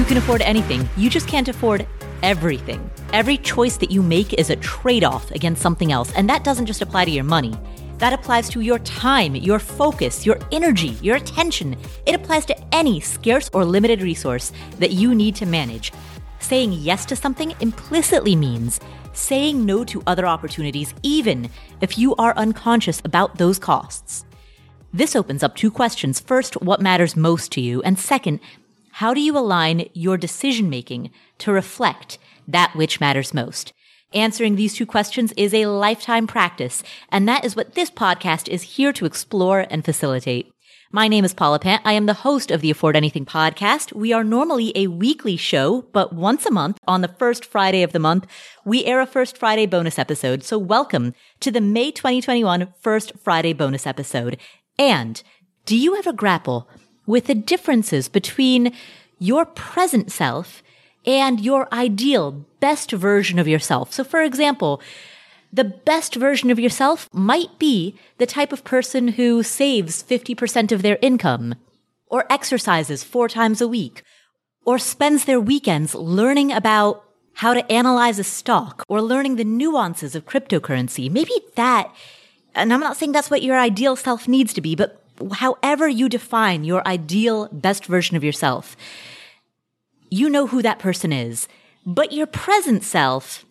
can afford anything. You just can't afford everything. Every choice that you make is a trade-off against something else. And that doesn't just apply to your money. That applies to your time, your focus, your energy, your attention. It applies to any scarce or limited resource that you need to manage. Saying yes to something implicitly means saying no to other opportunities, even if you are unconscious about those costs. This opens up two questions. First, what matters most to you? And second, how do you align your decision-making to reflect that which matters most? Answering these two questions is a lifetime practice, and that is what this podcast is here to explore and facilitate. My name is Paula Pant. I am the host of the Afford Anything podcast. We are normally a weekly show, but once a month, on the first Friday of the month, we air a First Friday bonus episode. So welcome to the May 2021 First Friday bonus episode. And do you ever grapple with the differences between your present self and your ideal best version of yourself? So for example, the best version of yourself might be the type of person who saves 50% of their income, or exercises 4 times a week, or spends their weekends learning about how to analyze a stock, or learning the nuances of cryptocurrency. Maybe that, and I'm not saying that's what your ideal self needs to be, but however you define your ideal best version of yourself, you know who that person is. But your present self,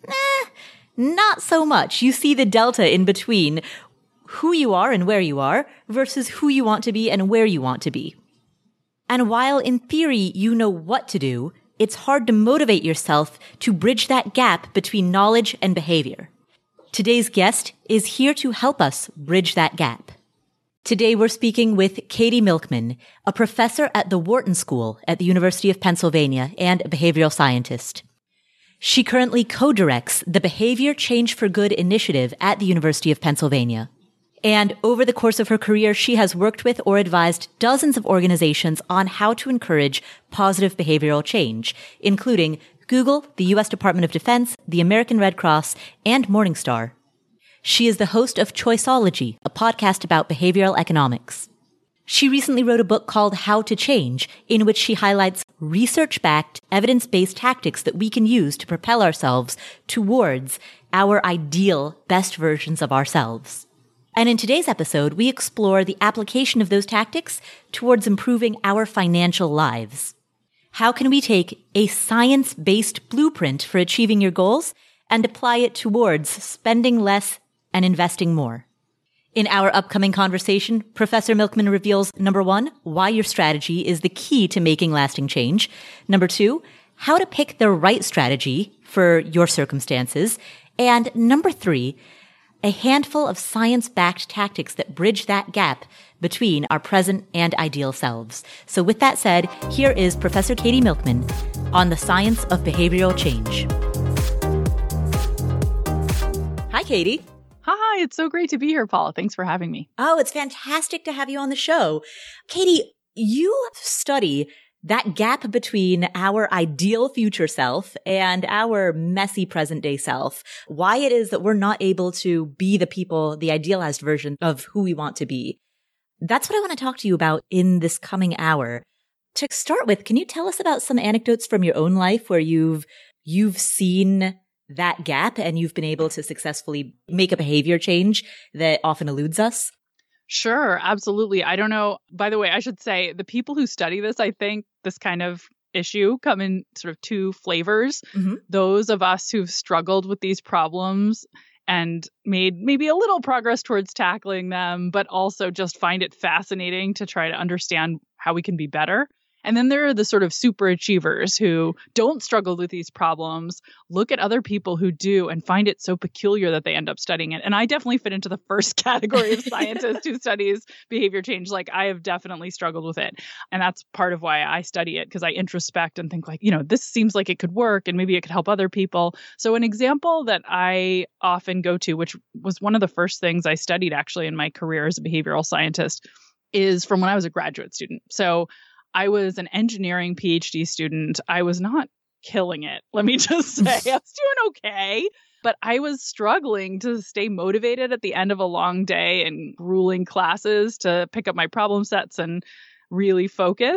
not so much. You see the delta in between who you are and where you are versus who you want to be and where you want to be. And while in theory you know what to do, it's hard to motivate yourself to bridge that gap between knowledge and behavior. Today's guest is here to help us bridge that gap. Today we're speaking with Katie Milkman, a professor at the Wharton School at the University of Pennsylvania and a behavioral scientist. She currently co-directs the Behavior Change for Good initiative at the University of Pennsylvania. And over the course of her career, she has worked with or advised dozens of organizations on how to encourage positive behavioral change, including Google, the U.S. Department of Defense, the American Red Cross, and Morningstar. She is the host of Choiceology, a podcast about behavioral economics. She recently wrote a book called How to Change, in which she highlights research-backed, evidence-based tactics that we can use to propel ourselves towards our ideal best versions of ourselves. And in today's episode, we explore the application of those tactics towards improving our financial lives. How can we take a science-based blueprint for achieving your goals and apply it towards spending less and investing more? In our upcoming conversation, Professor Milkman reveals, number 1, why your strategy is the key to making lasting change. Number 2, how to pick the right strategy for your circumstances. And number 3, a handful of science-backed tactics that bridge that gap between our present and ideal selves. So with that said, here is Professor Katie Milkman on the science of behavioral change. Hi, Katie. Hi, it's so great to be here, Paula. Thanks for having me. Oh, it's fantastic to have you on the show. Katie, you study that gap between our ideal future self and our messy present day self. Why it is that we're not able to be the people, the idealized version of who we want to be. That's what I want to talk to you about in this coming hour. To start with, can you tell us about some anecdotes from your own life where you've seen that gap and you've been able to successfully make a behavior change that often eludes us? Sure, absolutely. I don't know. By the way, I should say the people who study this, I think this kind of issue come in sort of 2 flavors. Mm-hmm. Those of us who've struggled with these problems and made maybe a little progress towards tackling them, but also just find it fascinating to try to understand how we can be better. And then there are the sort of super achievers who don't struggle with these problems, look at other people who do and find it so peculiar that they end up studying it. And I definitely fit into the first category of scientist who studies behavior change. Like, I have definitely struggled with it. And that's part of why I study it, because I introspect and think like, this seems like it could work and maybe it could help other people. So an example that I often go to, which was one of the first things I studied actually in my career as a behavioral scientist, is from when I was a graduate student. So I was an engineering PhD student. I was not killing it, let me just say. I was doing okay, but I was struggling to stay motivated at the end of a long day and grueling classes to pick up my problem sets and really focus.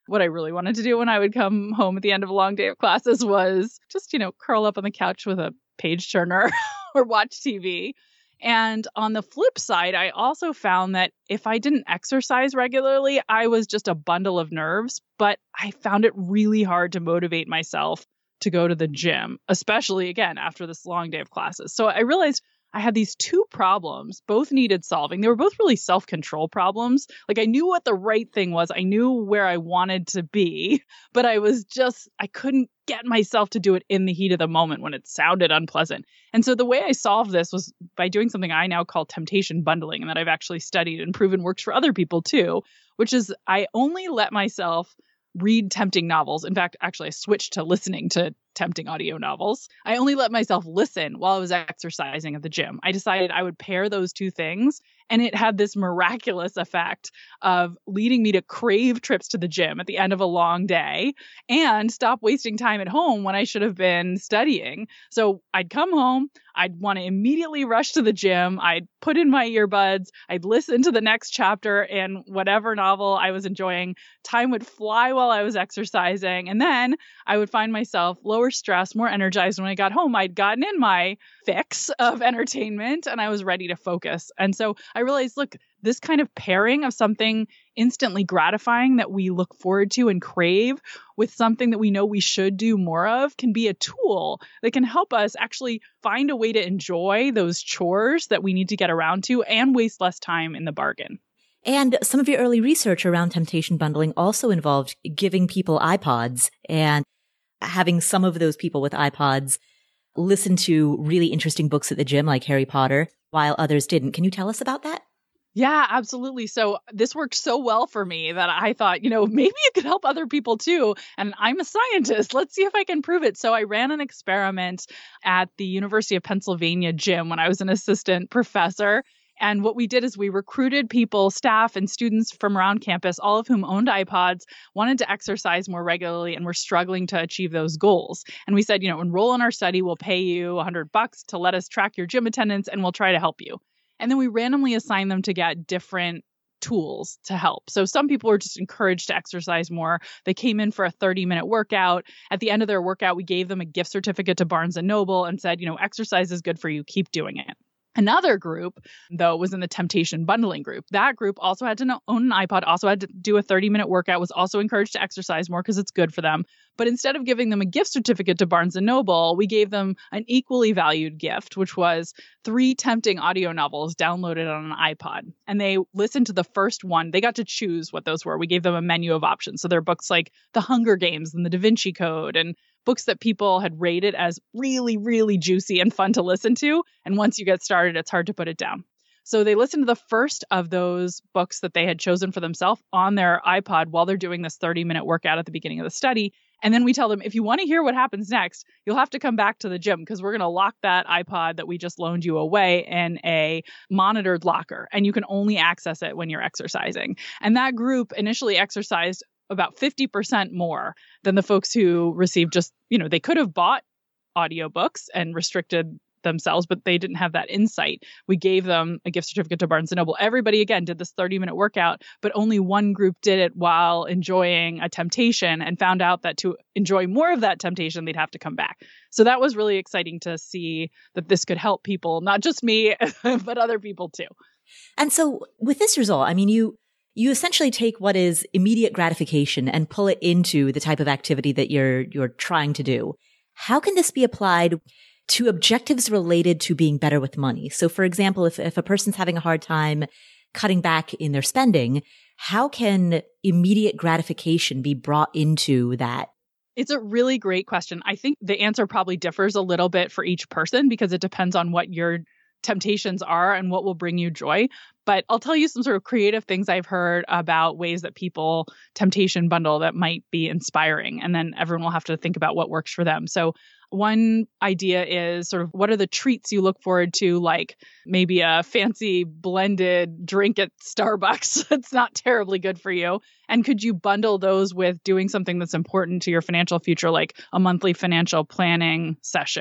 what I really wanted to do when I would come home at the end of a long day of classes was just, curl up on the couch with a page turner or watch TV. And on the flip side, I also found that if I didn't exercise regularly, I was just a bundle of nerves, but I found it really hard to motivate myself to go to the gym, especially again, after this long day of classes. So I realized I had these two problems, both needed solving. They were both really self-control problems. Like I knew what the right thing was. I knew where I wanted to be, but I couldn't get myself to do it in the heat of the moment when it sounded unpleasant. And so the way I solved this was by doing something I now call temptation bundling, and that I've actually studied and proven works for other people too, which is I only let myself read tempting novels. In fact, actually, I switched to listening to tempting audio novels. I only let myself listen while I was exercising at the gym. I decided I would pair those two things, and it had this miraculous effect of leading me to crave trips to the gym at the end of a long day and stop wasting time at home when I should have been studying. So I'd come home, I'd want to immediately rush to the gym, I'd put in my earbuds, I'd listen to the next chapter in whatever novel I was enjoying. Time would fly while I was exercising, and then I would find myself lower stress, more energized. When I got home, I'd gotten in my fix of entertainment and I was ready to focus. And so I realized, look, this kind of pairing of something instantly gratifying that we look forward to and crave with something that we know we should do more of can be a tool that can help us actually find a way to enjoy those chores that we need to get around to and waste less time in the bargain. And some of your early research around temptation bundling also involved giving people iPods and having some of those people with iPods listen to really interesting books at the gym, like Harry Potter, while others didn't. Can you tell us about that? Yeah, absolutely. So this worked so well for me that I thought, maybe it could help other people too. And I'm a scientist. Let's see if I can prove it. So I ran an experiment at the University of Pennsylvania gym when I was an assistant professor. And what we did is we recruited people, staff and students from around campus, all of whom owned iPods, wanted to exercise more regularly, and were struggling to achieve those goals. And we said, enroll in our study. We'll pay you $100 to let us track your gym attendance, and we'll try to help you. And then we randomly assigned them to get different tools to help. So some people were just encouraged to exercise more. They came in for a 30-minute workout. At the end of their workout, we gave them a gift certificate to Barnes & Noble and said, exercise is good for you. Keep doing it. Another group, though, was in the temptation bundling group. That group also had to own an iPod, also had to do a 30-minute workout, was also encouraged to exercise more because it's good for them. But instead of giving them a gift certificate to Barnes & Noble, we gave them an equally valued gift, which was 3 tempting audio novels downloaded on an iPod. And they listened to the first one. They got to choose what those were. We gave them a menu of options. So there are books like The Hunger Games and The Da Vinci Code, and books that people had rated as really, really juicy and fun to listen to. And once you get started, it's hard to put it down. So they listened to the first of those books that they had chosen for themselves on their iPod while they're doing this 30-minute workout at the beginning of the study. And then we tell them, if you want to hear what happens next, you'll have to come back to the gym because we're going to lock that iPod that we just loaned you away in a monitored locker. And you can only access it when you're exercising. And that group initially exercised about 50% more than the folks who received just, they could have bought audiobooks and restricted themselves, but they didn't have that insight. We gave them a gift certificate to Barnes & Noble. Everybody, again, did this 30-minute workout, but only one group did it while enjoying a temptation and found out that to enjoy more of that temptation, they'd have to come back. So that was really exciting to see that this could help people, not just me, but other people too. And so with this result, you essentially take what is immediate gratification and pull it into the type of activity that you're trying to do. How can this be applied to objectives related to being better with money? So for example, if a person's having a hard time cutting back in their spending, how can immediate gratification be brought into that? It's a really great question. I think the answer probably differs a little bit for each person because it depends on what your temptations are and what will bring you joy. But I'll tell you some sort of creative things I've heard about ways that people temptation bundle that might be inspiring. And then everyone will have to think about what works for them. So one idea is sort of what are the treats you look forward to, like maybe a fancy blended drink at Starbucks that's not terribly good for you. And could you bundle those with doing something that's important to your financial future, like a monthly financial planning session?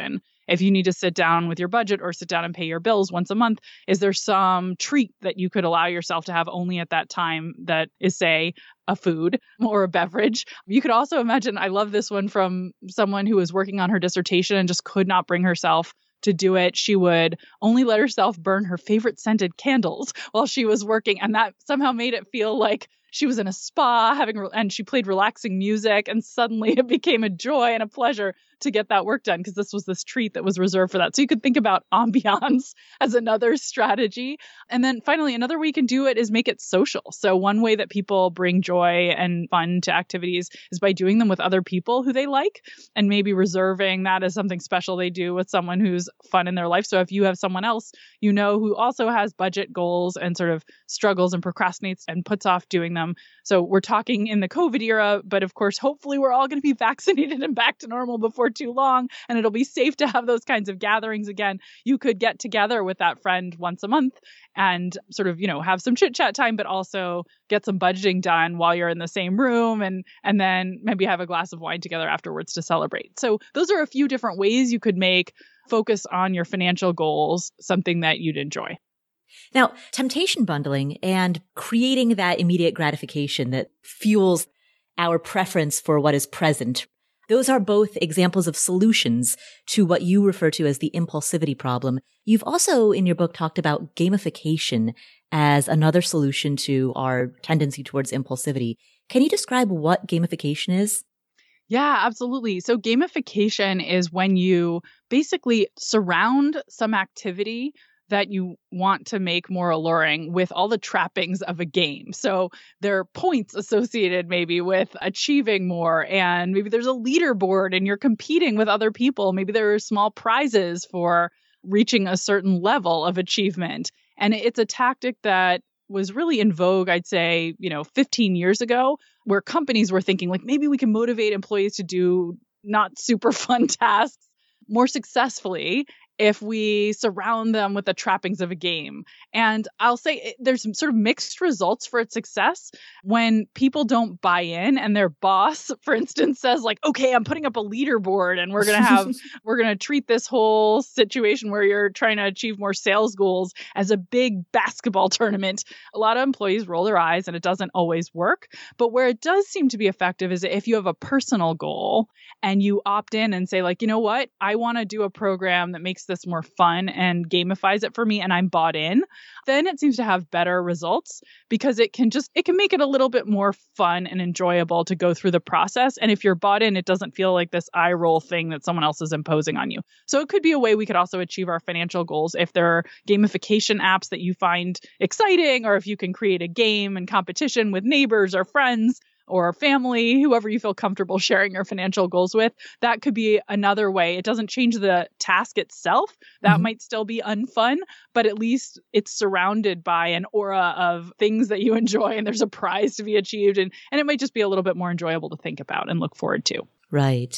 if you need to sit down with your budget or sit down and pay your bills once a month, is there some treat that you could allow yourself to have only at that time that is, say, a food or a beverage? You could also imagine, I love this one from someone who was working on her dissertation and just could not bring herself to do it. She would only let herself burn her favorite scented candles while she was working. And that somehow made it feel like she was in a spa and she played relaxing music, and suddenly it became a joy and a pleasure to get that work done because this was this treat that was reserved for that. So you could think about ambiance as another strategy. And then finally, another way you can do it is make it social. So one way that people bring joy and fun to activities is by doing them with other people who they like, and maybe reserving that as something special they do with someone who's fun in their life. So if you have someone else, who also has budget goals and sort of struggles and procrastinates and puts off doing them. So we're talking in the COVID era, but of course, hopefully we're all going to be vaccinated and back to normal before too long, and it'll be safe to have those kinds of gatherings again. You could get together with that friend once a month and sort of, have some chit chat time, but also get some budgeting done while you're in the same room, and then maybe have a glass of wine together afterwards to celebrate. So those are a few different ways you could make focus on your financial goals something that you'd enjoy. Now, temptation bundling and creating that immediate gratification that fuels our preference for what is present, those are both examples of solutions to what you refer to as the impulsivity problem. You've also, in your book, talked about gamification as another solution to our tendency towards impulsivity. Can you describe what gamification is? Yeah, absolutely. So gamification is when you basically surround some activity that you want to make more alluring with all the trappings of a game. So there are points associated maybe with achieving more, and maybe there's a leaderboard and you're competing with other people. Maybe there are small prizes for reaching a certain level of achievement. And it's a tactic that was really in vogue, I'd say, 15 years ago, where companies were thinking like, maybe we can motivate employees to do not super fun tasks more successfully if we surround them with the trappings of a game. And I'll say there's some sort of mixed results for its success when people don't buy in and their boss, for instance, says like, okay, I'm putting up a leaderboard and we're going to treat this whole situation where you're trying to achieve more sales goals as a big basketball tournament. A lot of employees roll their eyes and it doesn't always work. But where it does seem to be effective is if you have a personal goal and you opt in and say like, you know what, I want to do a program that makes this more fun and gamifies it for me and I'm bought in, then it seems to have better results because it can make it a little bit more fun and enjoyable to go through the process. And if you're bought in, it doesn't feel like this eye roll thing that someone else is imposing on you. So it could be a way we could also achieve our financial goals if there are gamification apps that you find exciting, or if you can create a game and competition with neighbors or friends or family, whoever you feel comfortable sharing your financial goals with. That could be another way. It doesn't change the task itself. That might still be unfun, but at least it's surrounded by an aura of things that you enjoy and there's a prize to be achieved. And it might just be a little bit more enjoyable to think about and look forward to. Right.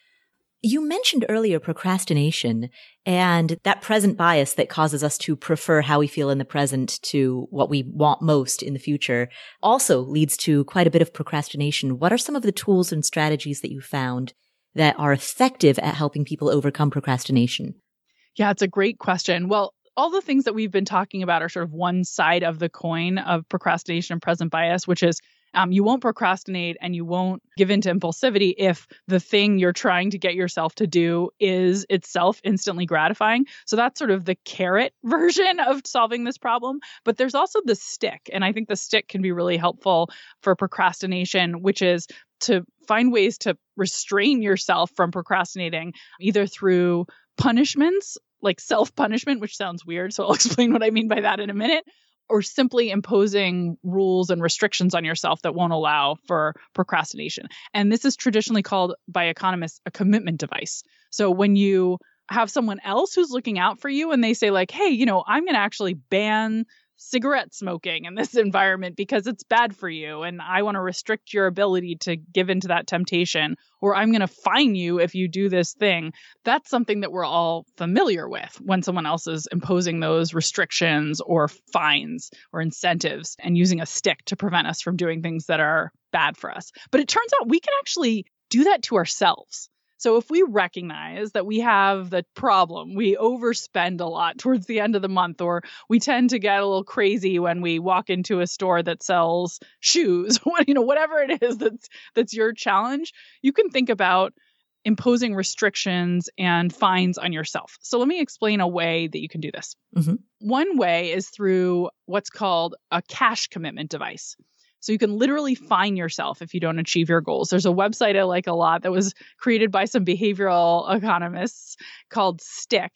You mentioned earlier procrastination and that present bias that causes us to prefer how we feel in the present to what we want most in the future also leads to quite a bit of procrastination. What are some of the tools and strategies that you found that are effective at helping people overcome procrastination? Yeah, it's a great question. Well, all the things that we've been talking about are sort of one side of the coin of procrastination and present bias, which is you won't procrastinate and you won't give in to impulsivity if the thing you're trying to get yourself to do is itself instantly gratifying. So that's sort of the carrot version of solving this problem. But there's also the stick. And I think the stick can be really helpful for procrastination, which is to find ways to restrain yourself from procrastinating, either through punishments, like self-punishment, which sounds weird. So I'll explain what I mean by that in a minute. Or simply imposing rules and restrictions on yourself that won't allow for procrastination. And this is traditionally called by economists a commitment device. So when you have someone else who's looking out for you and they say like, hey, I'm going to actually ban cigarette smoking in this environment because it's bad for you and I want to restrict your ability to give into that temptation, or I'm going to fine you if you do this thing. That's something that we're all familiar with when someone else is imposing those restrictions or fines or incentives and using a stick to prevent us from doing things that are bad for us. But it turns out we can actually do that to ourselves. So if we recognize that we have the problem, we overspend a lot towards the end of the month, or we tend to get a little crazy when we walk into a store that sells shoes, whatever it is that's your challenge, you can think about imposing restrictions and fines on yourself. So let me explain a way that you can do this. Mm-hmm. One way is through what's called a cash commitment device. So you can literally fine yourself if you don't achieve your goals. There's a website I like a lot that was created by some behavioral economists called STICK,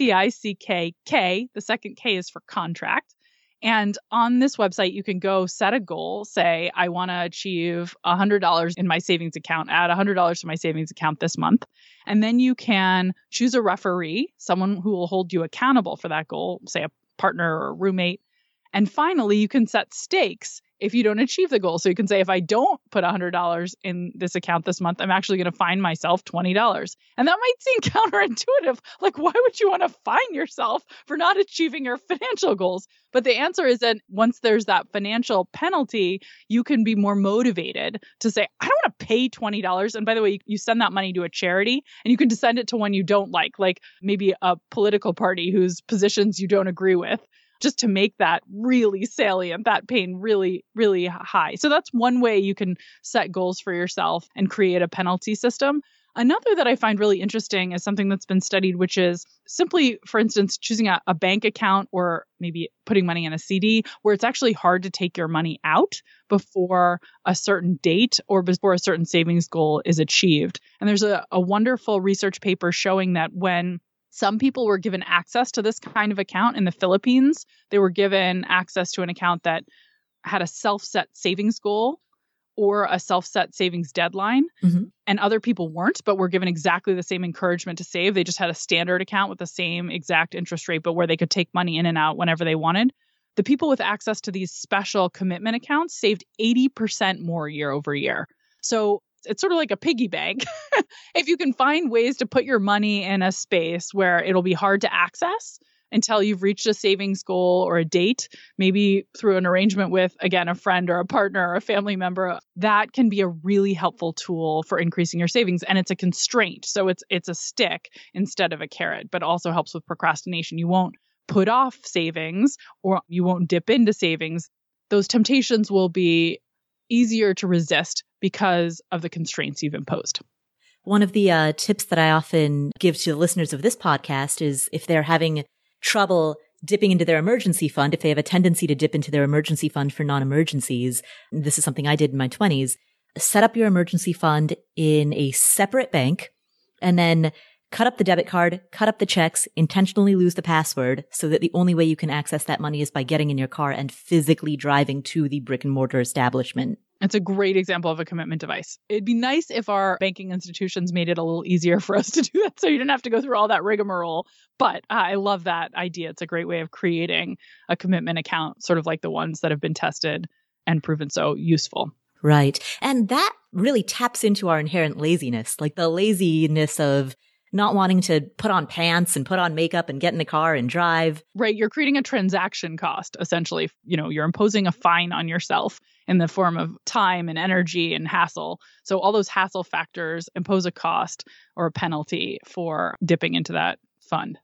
STICK. The second K is for contract. And on this website, you can go set a goal, say, I want to achieve $100 in my savings account, add $100 to my savings account this month. And then you can choose a referee, someone who will hold you accountable for that goal, say a partner or a roommate. And finally, you can set stakes if you don't achieve the goal. So you can say, if I don't put $100 in this account this month, I'm actually going to fine myself $20. And that might seem counterintuitive. Like, why would you want to fine yourself for not achieving your financial goals? But the answer is that once there's that financial penalty, you can be more motivated to say, I don't want to pay $20. And by the way, you send that money to a charity, and you can send it to one you don't like maybe a political party whose positions you don't agree with, just to make that really salient, that pain really, really high. So that's one way you can set goals for yourself and create a penalty system. Another that I find really interesting is something that's been studied, which is simply, for instance, choosing a bank account or maybe putting money in a CD where it's actually hard to take your money out before a certain date or before a certain savings goal is achieved. And there's a wonderful research paper showing that when some people were given access to this kind of account in the Philippines, they were given access to an account that had a self-set savings goal or a self-set savings deadline. Mm-hmm. And other people weren't, but were given exactly the same encouragement to save. They just had a standard account with the same exact interest rate, but where they could take money in and out whenever they wanted. The people with access to these special commitment accounts saved 80% more year over year. So it's sort of like a piggy bank. If you can find ways to put your money in a space where it'll be hard to access until you've reached a savings goal or a date, maybe through an arrangement with, again, a friend or a partner or a family member, that can be a really helpful tool for increasing your savings. And it's a constraint. So it's a stick instead of a carrot, but also helps with procrastination. You won't put off savings or you won't dip into savings. Those temptations will be easier to resist because of the constraints you've imposed. One of the tips that I often give to the listeners of this podcast is if they're having trouble dipping into their emergency fund, if they have a tendency to dip into their emergency fund for non-emergencies, this is something I did in my 20s, set up your emergency fund in a separate bank and then cut up the debit card, cut up the checks, intentionally lose the password so that the only way you can access that money is by getting in your car and physically driving to the brick and mortar establishment. It's a great example of a commitment device. It'd be nice if our banking institutions made it a little easier for us to do that so you didn't have to go through all that rigmarole. But I love that idea. It's a great way of creating a commitment account, sort of like the ones that have been tested and proven so useful. Right. And that really taps into our inherent laziness, like the laziness of not wanting to put on pants and put on makeup and get in the car and drive. Right. You're creating a transaction cost, essentially. You're imposing a fine on yourself in the form of time and energy and hassle. So all those hassle factors impose a cost or a penalty for dipping into that fund.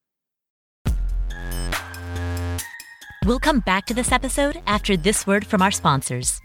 We'll come back to this episode after this word from our sponsors.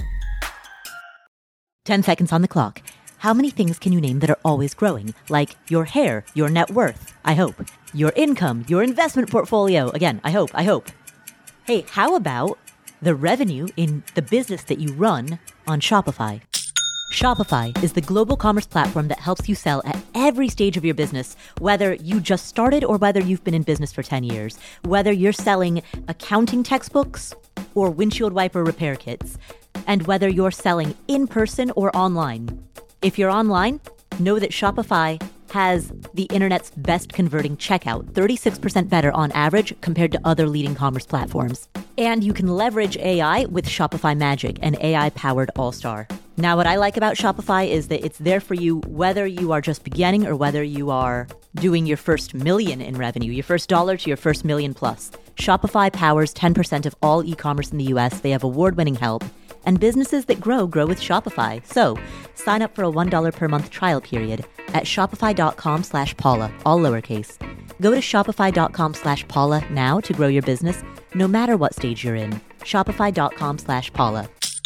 10 seconds on the clock. How many things can you name that are always growing? Like your hair, your net worth, I hope. Your income, your investment portfolio. Again, I hope. Hey, how about the revenue in the business that you run on Shopify? Shopify is the global commerce platform that helps you sell at every stage of your business, whether you just started or whether you've been in business for 10 years, whether you're selling accounting textbooks or windshield wiper repair kits, and whether you're selling in person or online. If you're online, know that Shopify has the internet's best converting checkout, 36% better on average compared to other leading commerce platforms. And you can leverage AI with Shopify Magic, an AI-powered all-star. Now, what I like about Shopify is that it's there for you whether you are just beginning or whether you are doing your first million in revenue, your first dollar to your first million plus. Shopify powers 10% of all e-commerce in the US. They have award-winning help. And businesses that grow with Shopify. So sign up for a $1 per month trial period at shopify.com/Paula, all lowercase. Go to shopify.com/Paula now to grow your business, no matter what stage you're in. Shopify.com/Paula.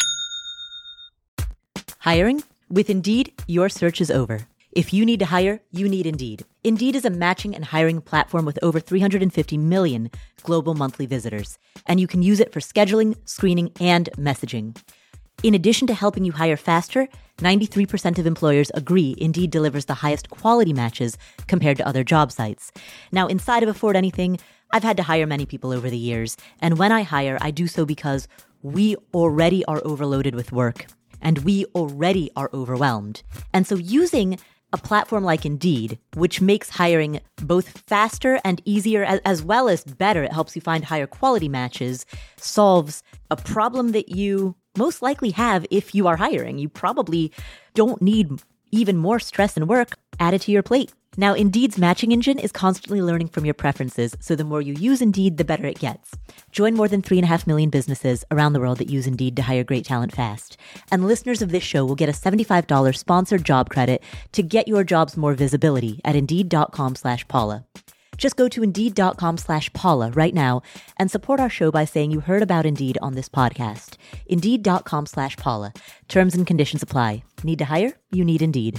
Hiring? With Indeed, your search is over. If you need to hire, you need Indeed. Indeed is a matching and hiring platform with over 350 million global monthly visitors, and you can use it for scheduling, screening, and messaging. In addition to helping you hire faster, 93% of employers agree Indeed delivers the highest quality matches compared to other job sites. Now, inside of Afford Anything, I've had to hire many people over the years, and when I hire, I do so because we already are overloaded with work, and we already are overwhelmed. And so using a platform like Indeed, which makes hiring both faster and easier, as well as better, it helps you find higher quality matches, solves a problem that you most likely have if you are hiring. You probably don't need even more stress and work added to your plate. Now, Indeed's matching engine is constantly learning from your preferences, so the more you use Indeed, the better it gets. Join more than 3.5 million businesses around the world that use Indeed to hire great talent fast. And listeners of this show will get a $75 sponsored job credit to get your jobs more visibility at Indeed.com/Paula. Just go to Indeed.com/Paula right now and support our show by saying you heard about Indeed on this podcast. Indeed.com/Paula. Terms and conditions apply. Need to hire? You need Indeed.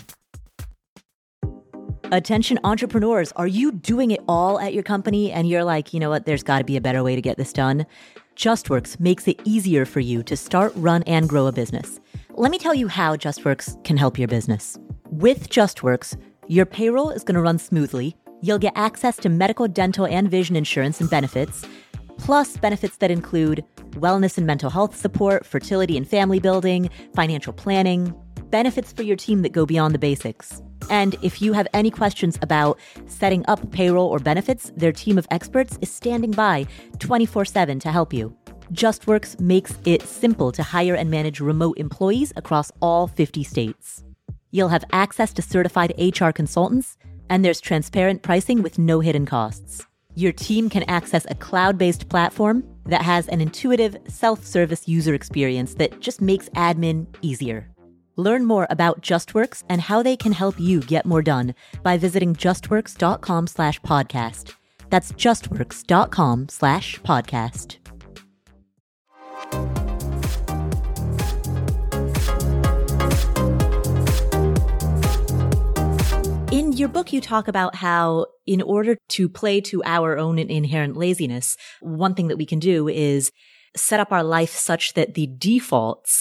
Attention entrepreneurs, are you doing it all at your company and you're like, you know what, there's got to be a better way to get this done? JustWorks makes it easier for you to start, run, and grow a business. Let me tell you how JustWorks can help your business. With JustWorks, your payroll is going to run smoothly. You'll get access to medical, dental, and vision insurance and benefits, plus benefits that include wellness and mental health support, fertility and family building, financial planning, benefits for your team that go beyond the basics. And if you have any questions about setting up payroll or benefits, their team of experts is standing by 24/7 to help you. JustWorks makes it simple to hire and manage remote employees across all 50 states. You'll have access to certified HR consultants, and there's transparent pricing with no hidden costs. Your team can access a cloud-based platform that has an intuitive self-service user experience that just makes admin easier. Learn more about JustWorks and how they can help you get more done by visiting justworks.com/podcast. That's justworks.com/podcast. In your book, you talk about how in order to play to our own inherent laziness, one thing that we can do is set up our life such that the defaults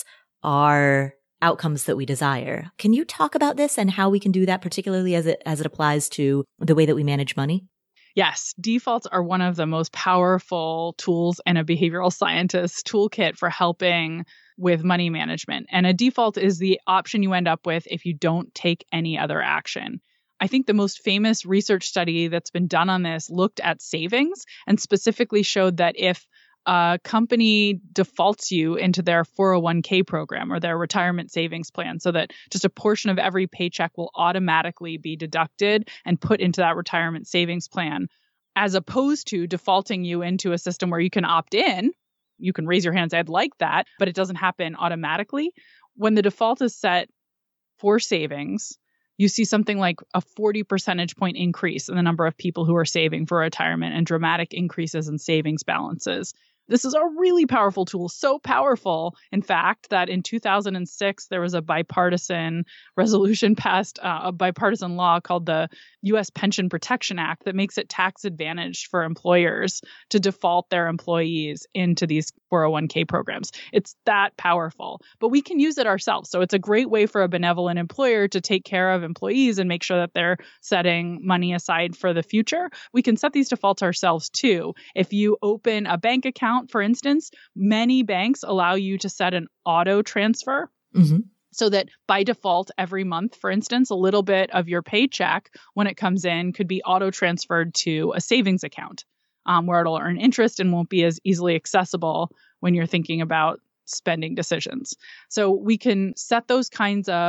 are outcomes that we desire. Can you talk about this and how we can do that, particularly as it applies to the way that we manage money? Yes, defaults are one of the most powerful tools in a behavioral scientist's toolkit for helping with money management. And a default is the option you end up with if you don't take any other action. I think the most famous research study that's been done on this looked at savings and specifically showed that if a company defaults you into their 401k program or their retirement savings plan so that just a portion of every paycheck will automatically be deducted and put into that retirement savings plan, as opposed to defaulting you into a system where you can opt in. You can raise your hands, I'd like that, but it doesn't happen automatically. When the default is set for savings, you see something like a 40 percentage point increase in the number of people who are saving for retirement and dramatic increases in savings balances. This is a really powerful tool, so powerful, in fact, that in 2006, there was a bipartisan resolution passed, a bipartisan law called the U.S. Pension Protection Act that makes it tax advantaged for employers to default their employees into these 401k programs. It's that powerful, but we can use it ourselves. So it's a great way for a benevolent employer to take care of employees and make sure that they're setting money aside for the future. We can set these defaults ourselves too. If you open a bank account, for instance, many banks allow you to set an auto transfer. Mm-hmm. So that by default, every month, for instance, a little bit of your paycheck when it comes in could be auto transferred to a savings account where it'll earn interest and won't be as easily accessible when you're thinking about spending decisions. So we can set those kinds of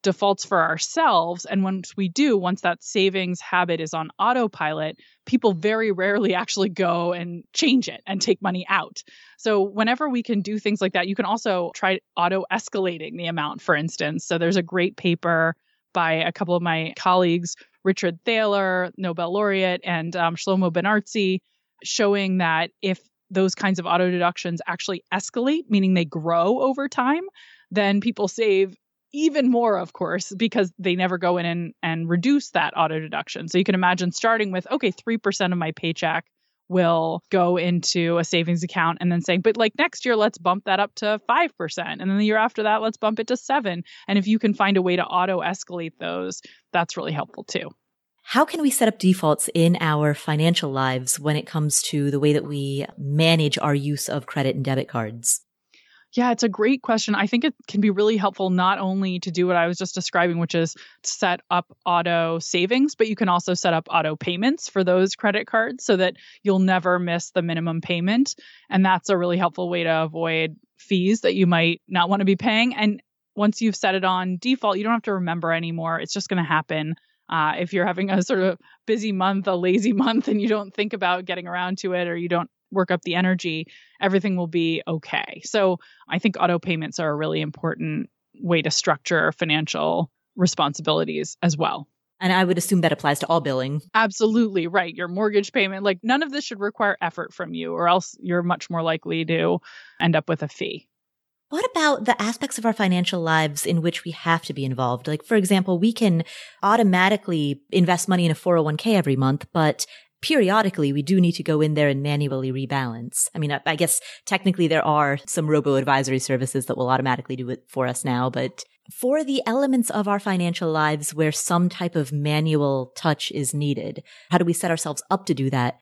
defaults for ourselves. And once that savings habit is on autopilot, people very rarely actually go and change it and take money out. So whenever we can do things like that, you can also try auto escalating the amount, for instance. So there's a great paper by a couple of my colleagues, Richard Thaler, Nobel laureate, and Shlomo Ben-Artzi, showing that if those kinds of auto deductions actually escalate, meaning they grow over time, then people save even more, of course, because they never go in and reduce that auto deduction. So you can imagine starting with, okay, 3% of my paycheck will go into a savings account, and then saying, but like next year, let's bump that up to 5%. And then the year after that, let's bump it to 7%. And if you can find a way to auto escalate those, that's really helpful too. How can we set up defaults in our financial lives when it comes to the way that we manage our use of credit and debit cards? Yeah, it's a great question. I think it can be really helpful not only to do what I was just describing, which is set up auto savings, but you can also set up auto payments for those credit cards so that you'll never miss the minimum payment. And that's a really helpful way to avoid fees that you might not want to be paying. And once you've set it on default, you don't have to remember anymore. It's just going to happen. If you're having a sort of busy month, a lazy month, and you don't think about getting around to it, or you don't work up the energy, everything will be okay. So I think auto payments are a really important way to structure financial responsibilities as well. And I would assume that applies to all billing. Absolutely right. Your mortgage payment, like none of this should require effort from you, or else you're much more likely to end up with a fee. What about the aspects of our financial lives in which we have to be involved? Like, for example, we can automatically invest money in a 401k every month, but periodically we do need to go in there and manually rebalance. I mean, I guess technically there are some robo-advisory services that will automatically do it for us now, but for the elements of our financial lives where some type of manual touch is needed, how do we set ourselves up to do that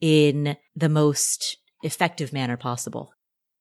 in the most effective manner possible?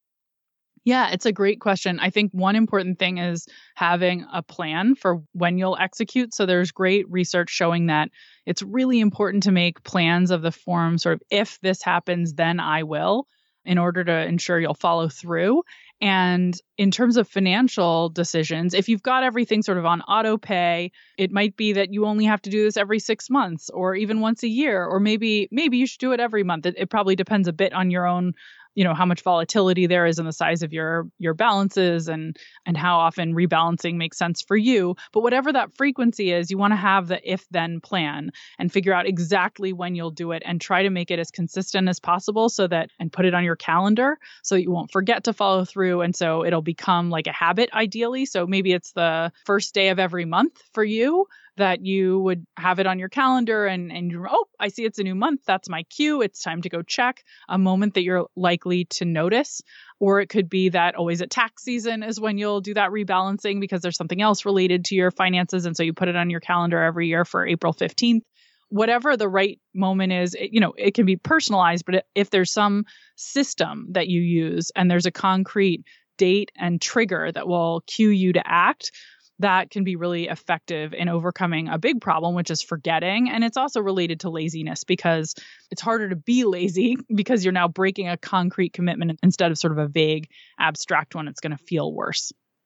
Yeah, it's a great question. I think one important thing is having a plan for when you'll execute. So there's great research showing that it's really important to make plans of the form sort of, if this happens, then I will, in order to ensure you'll follow through. And in terms of financial decisions, if you've got everything sort of on auto pay, it might be that you only have to do this every 6 months or even once a year, or maybe you should do it every month. It probably depends a bit on your own, how much volatility there is in the size of your balances and how often rebalancing makes sense for you. But whatever that frequency is, you want to have the if-then plan and figure out exactly when you'll do it and try to make it as consistent as possible and put it on your calendar so that you won't forget to follow through. And so it'll become like a habit ideally. So maybe it's the first day of every month for you that you would have it on your calendar and I see it's a new month. That's my cue. It's time to go check, a moment that you're likely to notice. Or it could be that always at tax season is when you'll do that rebalancing because there's something else related to your finances. And so you put it on your calendar every year for April 15th. Whatever the right moment is, it can be personalized, but if there's some system that you use and there's a concrete date and trigger that will cue you to act, that can be really effective in overcoming a big problem, which is forgetting. And it's also related to laziness because it's harder to be lazy because you're now breaking a concrete commitment instead of sort of a vague, abstract one. It's going to feel worse.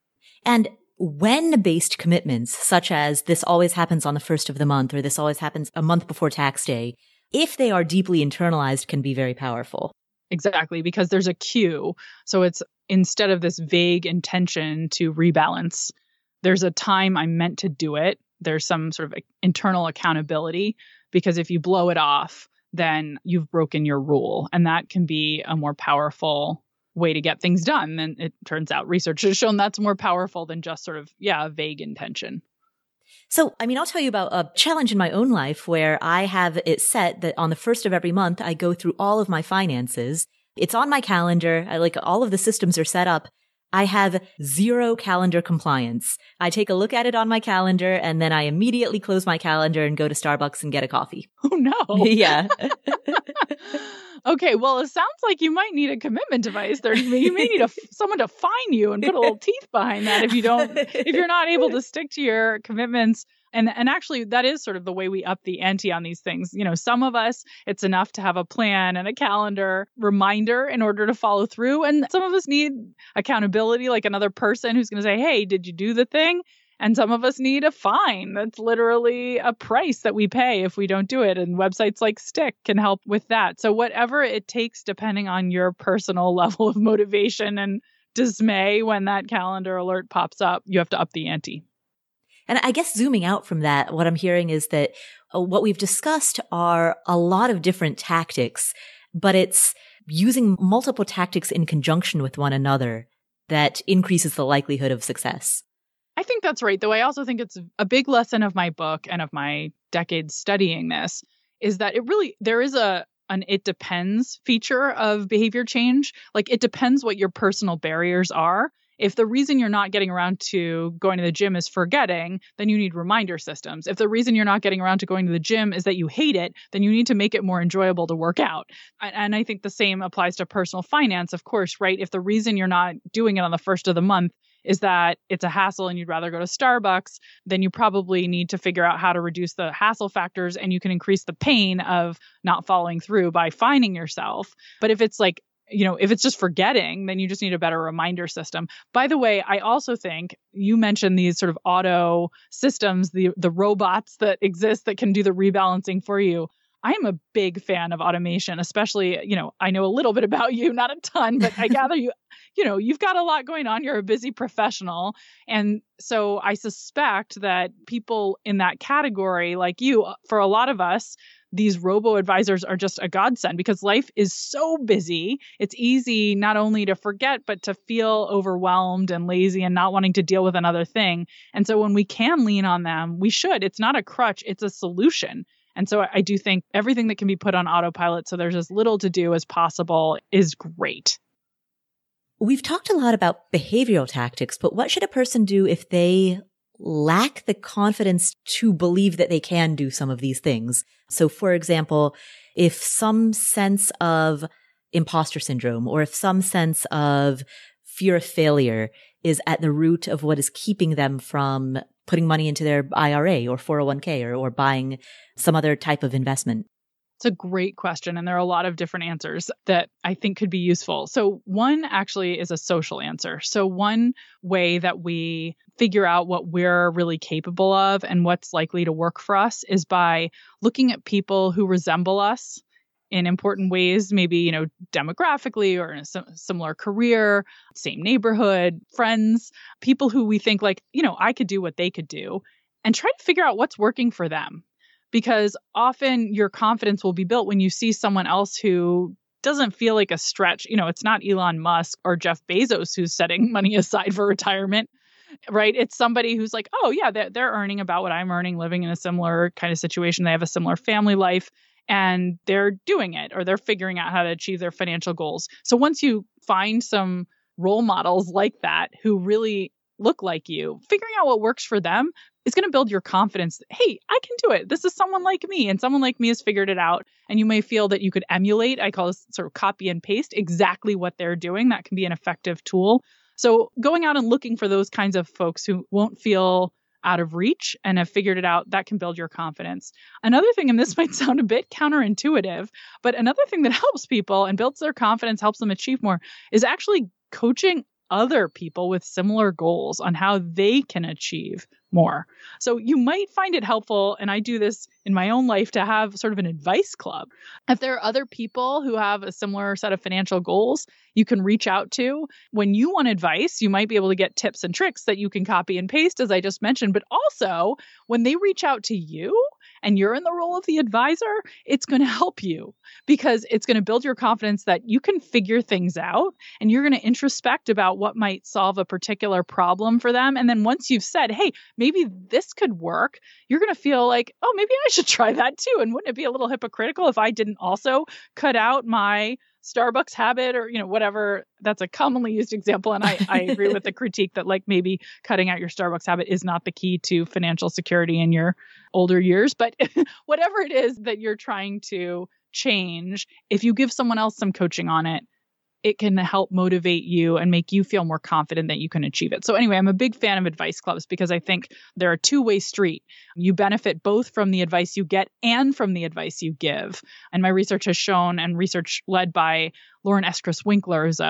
And when-based commitments, such as this always happens on the first of the month or this always happens a month before tax day, if they are deeply internalized, can be very powerful. Exactly, because there's a cue. So it's instead of this vague intention to rebalance, there's a time I'm meant to do it. There's some sort of internal accountability, because if you blow it off, then you've broken your rule. And that can be a more powerful way to get things done. And it turns out research has shown that's more powerful than just sort of, a vague intention. So, I'll tell you about a challenge in my own life where I have it set that on the first of every month, I go through all of my finances. It's on my calendar. All of the systems are set up. I have zero calendar compliance. I take a look at it on my calendar and then I immediately close my calendar and go to Starbucks and get a coffee. Oh, no. Yeah. Okay, well, it sounds like you might need a commitment device. You may need someone to fine you and put a little teeth behind that if you're not able to stick to your commitments. And actually, that is sort of the way we up the ante on these things. Some of us, it's enough to have a plan and a calendar reminder in order to follow through. And some of us need accountability, like another person who's going to say, hey, did you do the thing? And some of us need a fine. That's literally a price that we pay if we don't do it. And websites like Stick can help with that. So whatever it takes, depending on your personal level of motivation and dismay when that calendar alert pops up, you have to up the ante. And I guess zooming out from that, what I'm hearing is that what we've discussed are a lot of different tactics, but it's using multiple tactics in conjunction with one another that increases the likelihood of success. I think that's right. Though I also think it's a big lesson of my book and of my decades studying this is that there is an it depends feature of behavior change. Like it depends what your personal barriers are. If the reason you're not getting around to going to the gym is forgetting, then you need reminder systems. If the reason you're not getting around to going to the gym is that you hate it, then you need to make it more enjoyable to work out. And I think the same applies to personal finance, of course, right? If the reason you're not doing it on the first of the month is that it's a hassle and you'd rather go to Starbucks, then you probably need to figure out how to reduce the hassle factors, and you can increase the pain of not following through by fining yourself. But if it's like, if it's just forgetting, then you just need a better reminder system. By the way, I also think you mentioned these sort of auto systems, the robots that exist that can do the rebalancing for you. I am a big fan of automation, especially, I know a little bit about you, not a ton, but I gather you've got a lot going on. You're a busy professional. And so I suspect that people in that category, like you, for a lot of us, these robo-advisors are just a godsend because life is so busy. It's easy not only to forget, but to feel overwhelmed and lazy and not wanting to deal with another thing. And so when we can lean on them, we should. It's not a crutch, it's a solution. And so I do think everything that can be put on autopilot so there's as little to do as possible is great. We've talked a lot about behavioral tactics, but what should a person do if they lack the confidence to believe that they can do some of these things? So, for example, if some sense of imposter syndrome or if some sense of fear of failure is at the root of what is keeping them from putting money into their IRA or 401k or buying some other type of investment? It's a great question. And there are a lot of different answers that I think could be useful. So one actually is a social answer. So one way that we figure out what we're really capable of and what's likely to work for us is by looking at people who resemble us in important ways, maybe, demographically or in a similar career, same neighborhood, friends, people who we think like, I could do what they could do, and try to figure out what's working for them. Because often your confidence will be built when you see someone else who doesn't feel like a stretch. It's not Elon Musk or Jeff Bezos who's setting money aside for retirement, right? It's somebody who's like, oh yeah, they're earning about what I'm earning, living in a similar kind of situation. They have a similar family life and they're doing it, or they're figuring out how to achieve their financial goals. So once you find some role models like that who really look like you, figuring out what works for them is going to build your confidence. Hey, I can do it. This is someone like me, and someone like me has figured it out. And you may feel that you could emulate, I call this sort of copy and paste, exactly what they're doing. That can be an effective tool. So going out and looking for those kinds of folks who won't feel out of reach and have figured it out, that can build your confidence. Another thing, and this might sound a bit counterintuitive, but another thing that helps people and builds their confidence, helps them achieve more, is actually coaching other people with similar goals on how they can achieve more. So you might find it helpful, and I do this in my own life, to have sort of an advice club. If there are other people who have a similar set of financial goals you can reach out to, when you want advice, you might be able to get tips and tricks that you can copy and paste, as I just mentioned. But also, when they reach out to you and you're in the role of the advisor, it's going to help you because it's going to build your confidence that you can figure things out, and you're going to introspect about what might solve a particular problem for them. And then once you've said, hey, maybe this could work, you're going to feel like, oh, maybe I should try that too. And wouldn't it be a little hypocritical if I didn't also cut out my Starbucks habit or, whatever? That's a commonly used example. And I agree with the critique that like maybe cutting out your Starbucks habit is not the key to financial security in your older years. But whatever it is that you're trying to change, if you give someone else some coaching on it, it can help motivate you and make you feel more confident that you can achieve it. So anyway, I'm a big fan of advice clubs because I think they're a two-way street. You benefit both from the advice you get and from the advice you give. And my research has shown, and research led by Lauren Eskris Winkler, who's a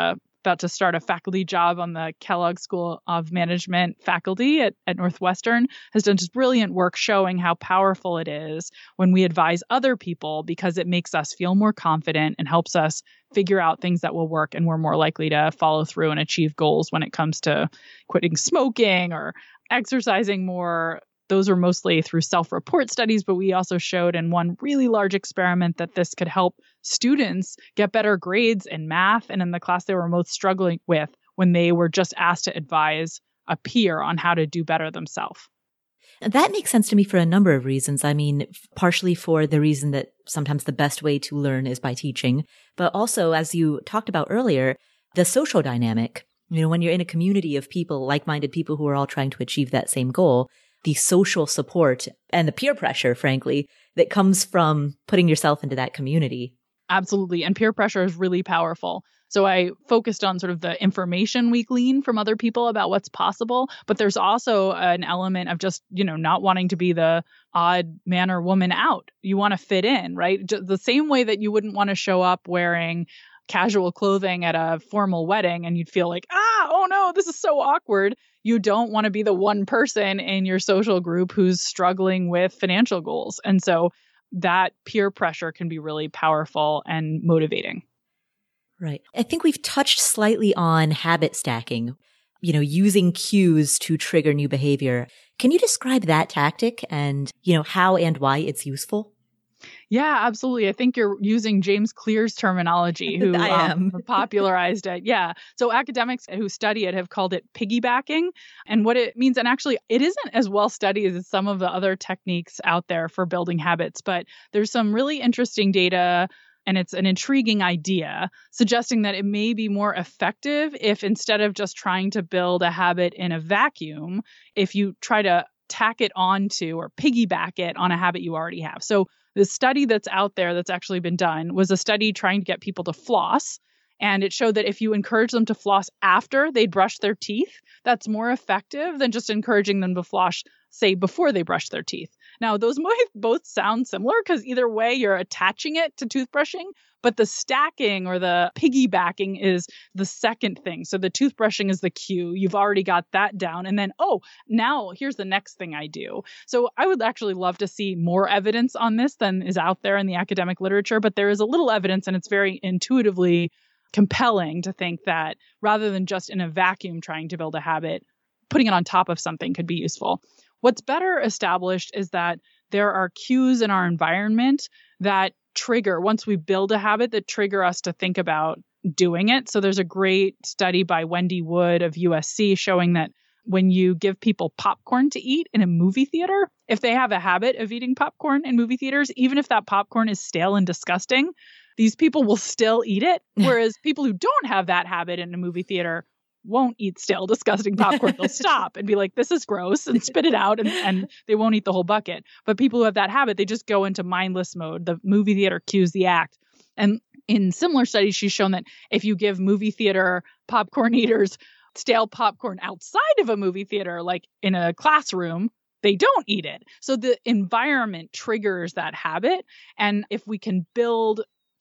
about to start a faculty job on the Kellogg School of Management faculty at Northwestern, has done just brilliant work showing how powerful it is when we advise other people, because it makes us feel more confident and helps us figure out things that will work, and we're more likely to follow through and achieve goals when it comes to quitting smoking or exercising more. Those are mostly through self-report studies, but we also showed in one really large experiment that this could help students get better grades in math and in the class they were most struggling with when they were just asked to advise a peer on how to do better themselves. That makes sense to me for a number of reasons. I mean, partially for the reason that sometimes the best way to learn is by teaching, but also, as you talked about earlier, the social dynamic. When you're in a community of people, like-minded people who are all trying to achieve that same goal, the social support and the peer pressure, frankly, that comes from putting yourself into that community. Absolutely. And peer pressure is really powerful. So I focused on sort of the information we glean from other people about what's possible. But there's also an element of just, not wanting to be the odd man or woman out. You want to fit in, right? The same way that you wouldn't want to show up wearing casual clothing at a formal wedding and you'd feel like, oh no, this is so awkward. You don't want to be the one person in your social group who's struggling with financial goals. And so that peer pressure can be really powerful and motivating. Right. I think we've touched slightly on habit stacking, using cues to trigger new behavior. Can you describe that tactic and, how and why it's useful? Yeah, absolutely. I think you're using James Clear's terminology, who popularized it. Yeah. So academics who study it have called it piggybacking. And what it means, and actually it isn't as well studied as some of the other techniques out there for building habits, but there's some really interesting data, and it's an intriguing idea suggesting that it may be more effective if, instead of just trying to build a habit in a vacuum, if you try to tack it onto or piggyback it on a habit you already have. So the study that's out there that's actually been done was a study trying to get people to floss. And it showed that if you encourage them to floss after they brush their teeth, that's more effective than just encouraging them to floss, say, before they brush their teeth. Now, those might both sound similar because either way, you're attaching it to toothbrushing, but the stacking or the piggybacking is the second thing. So the toothbrushing is the cue. You've already got that down. And then, now here's the next thing I do. So I would actually love to see more evidence on this than is out there in the academic literature, but there is a little evidence, and it's very intuitively compelling to think that rather than just in a vacuum trying to build a habit, putting it on top of something could be useful. What's better established is that there are cues in our environment that trigger, once we build a habit, that trigger us to think about doing it. So there's a great study by Wendy Wood of USC showing that when you give people popcorn to eat in a movie theater, if they have a habit of eating popcorn in movie theaters, even if that popcorn is stale and disgusting, these people will still eat it. Whereas people who don't have that habit in a movie theater won't eat stale, disgusting popcorn. They'll stop and be like, this is gross, and spit it out, and they won't eat the whole bucket. But people who have that habit, they just go into mindless mode. The movie theater cues the act. And in similar studies, she's shown that if you give movie theater popcorn eaters stale popcorn outside of a movie theater, like in a classroom, they don't eat it. So the environment triggers that habit. And if we can build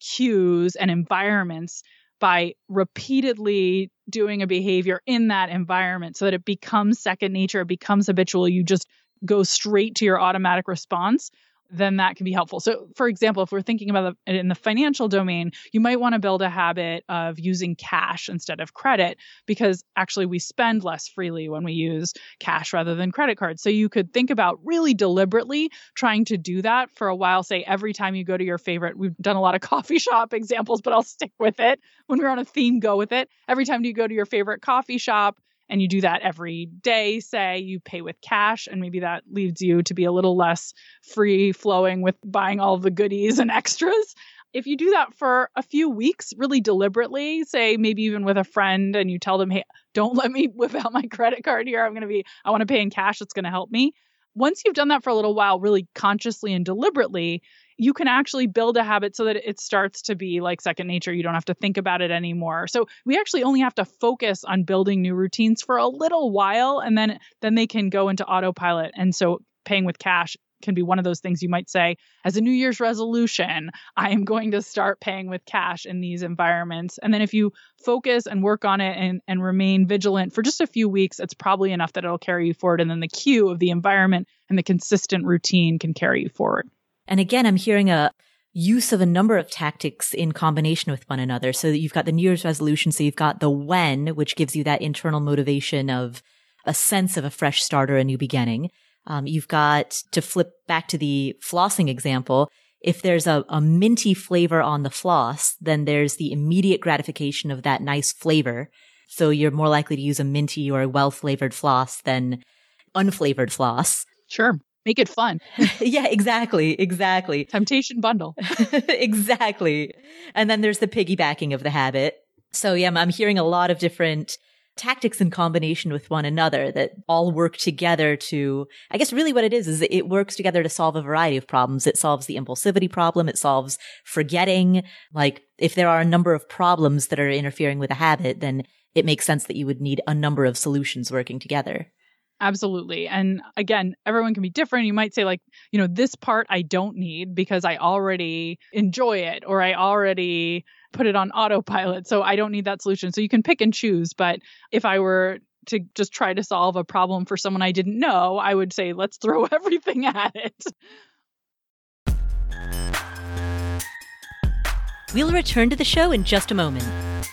cues and environments by repeatedly doing a behavior in that environment so that it becomes second nature, it becomes habitual, you just go straight to your automatic response, then that can be helpful. So, for example, if we're thinking about it in the financial domain, you might want to build a habit of using cash instead of credit, because actually we spend less freely when we use cash rather than credit cards. So you could think about really deliberately trying to do that for a while. Say every time you go to your favorite, we've done a lot of coffee shop examples, but I'll stick with it. When we're on a theme, go with it. Every time you go to your favorite coffee shop, and you do that every day, say you pay with cash, and maybe that leads you to be a little less free flowing with buying all of the goodies and extras. If you do that for a few weeks, really deliberately, say maybe even with a friend, and you tell them, hey, don't let me whip out my credit card here. I want to pay in cash. It's going to help me. Once you've done that for a little while, really consciously and deliberately, you can actually build a habit so that it starts to be like second nature. You don't have to think about it anymore. So we actually only have to focus on building new routines for a little while, and then they can go into autopilot. And so paying with cash can be one of those things you might say, as a New Year's resolution, I am going to start paying with cash in these environments. And then if you focus and work on it and remain vigilant for just a few weeks, it's probably enough that it'll carry you forward. And then the cue of the environment and the consistent routine can carry you forward. And again, I'm hearing a use of a number of tactics in combination with one another. So that you've got the New Year's resolution. So you've got the when, which gives you that internal motivation of a sense of a fresh start or a new beginning. You've got, to flip back to the flossing example, if there's a minty flavor on the floss, then there's the immediate gratification of that nice flavor. So you're more likely to use a minty or a well-flavored floss than unflavored floss. Sure. Make it fun. Yeah, exactly. Temptation bundle. Exactly. And then there's the piggybacking of the habit. So yeah, I'm hearing a lot of different tactics in combination with one another that all work together to, I guess really what it is it works together to solve a variety of problems. It solves the impulsivity problem. It solves forgetting. Like if there are a number of problems that are interfering with a habit, then it makes sense that you would need a number of solutions working together. Absolutely. And again, everyone can be different. You might say like, this part I don't need because I already enjoy it or I already put it on autopilot. So I don't need that solution. So you can pick and choose. But if I were to just try to solve a problem for someone I didn't know, I would say, let's throw everything at it. We'll return to the show in just a moment.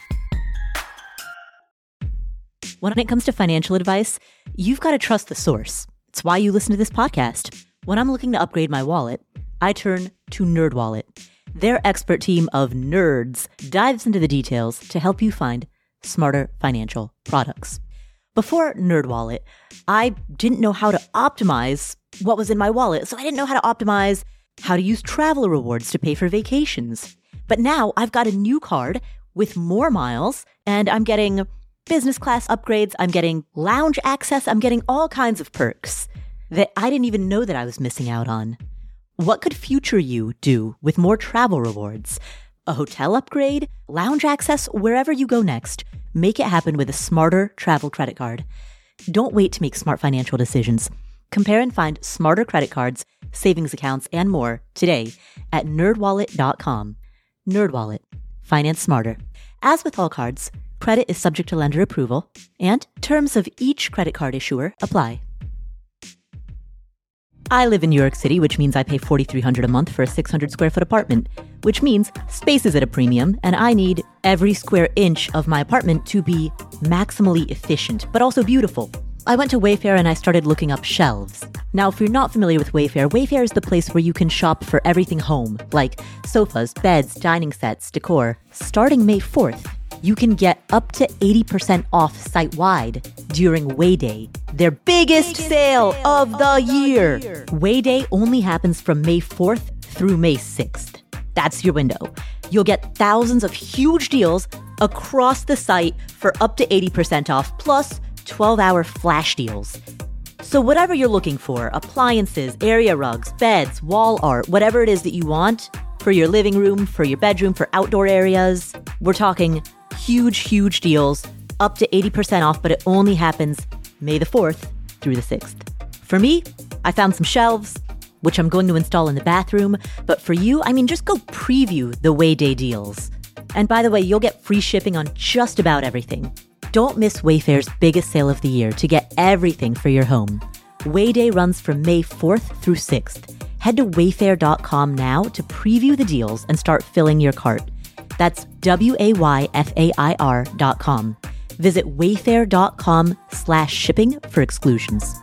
When it comes to financial advice, you've got to trust the source. It's why you listen to this podcast. When I'm looking to upgrade my wallet, I turn to NerdWallet. Their expert team of nerds dives into the details to help you find smarter financial products. Before NerdWallet, I didn't know how to optimize what was in my wallet, so I didn't know how to optimize how to use travel rewards to pay for vacations. But now I've got a new card with more miles, and I'm getting business class upgrades, I'm getting lounge access, I'm getting all kinds of perks that I didn't even know that I was missing out on. What could future you do with more travel rewards? A hotel upgrade? Lounge access? Wherever you go next, make it happen with a smarter travel credit card. Don't wait to make smart financial decisions. Compare and find smarter credit cards, savings accounts, and more today at nerdwallet.com. NerdWallet. Finance smarter. As with all cards, credit is subject to lender approval, and terms of each credit card issuer apply. I live in New York City, which means I pay $4,300 a month for a 600 square foot apartment, which means space is at a premium, and I need every square inch of my apartment to be maximally efficient, but also beautiful. I went to Wayfair and I started looking up shelves. Now, if you're not familiar with Wayfair, Wayfair is the place where you can shop for everything home, like sofas, beds, dining sets, decor. Starting May 4th, you can get up to 80% off site-wide during Wayday, their biggest sale of the year. Wayday only happens from May 4th through May 6th. That's your window. You'll get thousands of huge deals across the site for up to 80% off, plus 12-hour flash deals. So whatever you're looking for, appliances, area rugs, beds, wall art, whatever it is that you want for your living room, for your bedroom, for outdoor areas, we're talking huge deals, up to 80% off, but it only happens May the 4th through the 6th. For me, I found some shelves, which I'm going to install in the bathroom. But for you, just go preview the Wayday deals. And by the way, you'll get free shipping on just about everything. Don't miss Wayfair's biggest sale of the year to get everything for your home. Wayday runs from May 4th through 6th. Head to wayfair.com now to preview the deals and start filling your cart. That's WAYFAIR.com. Visit wayfair.com/shipping for exclusions.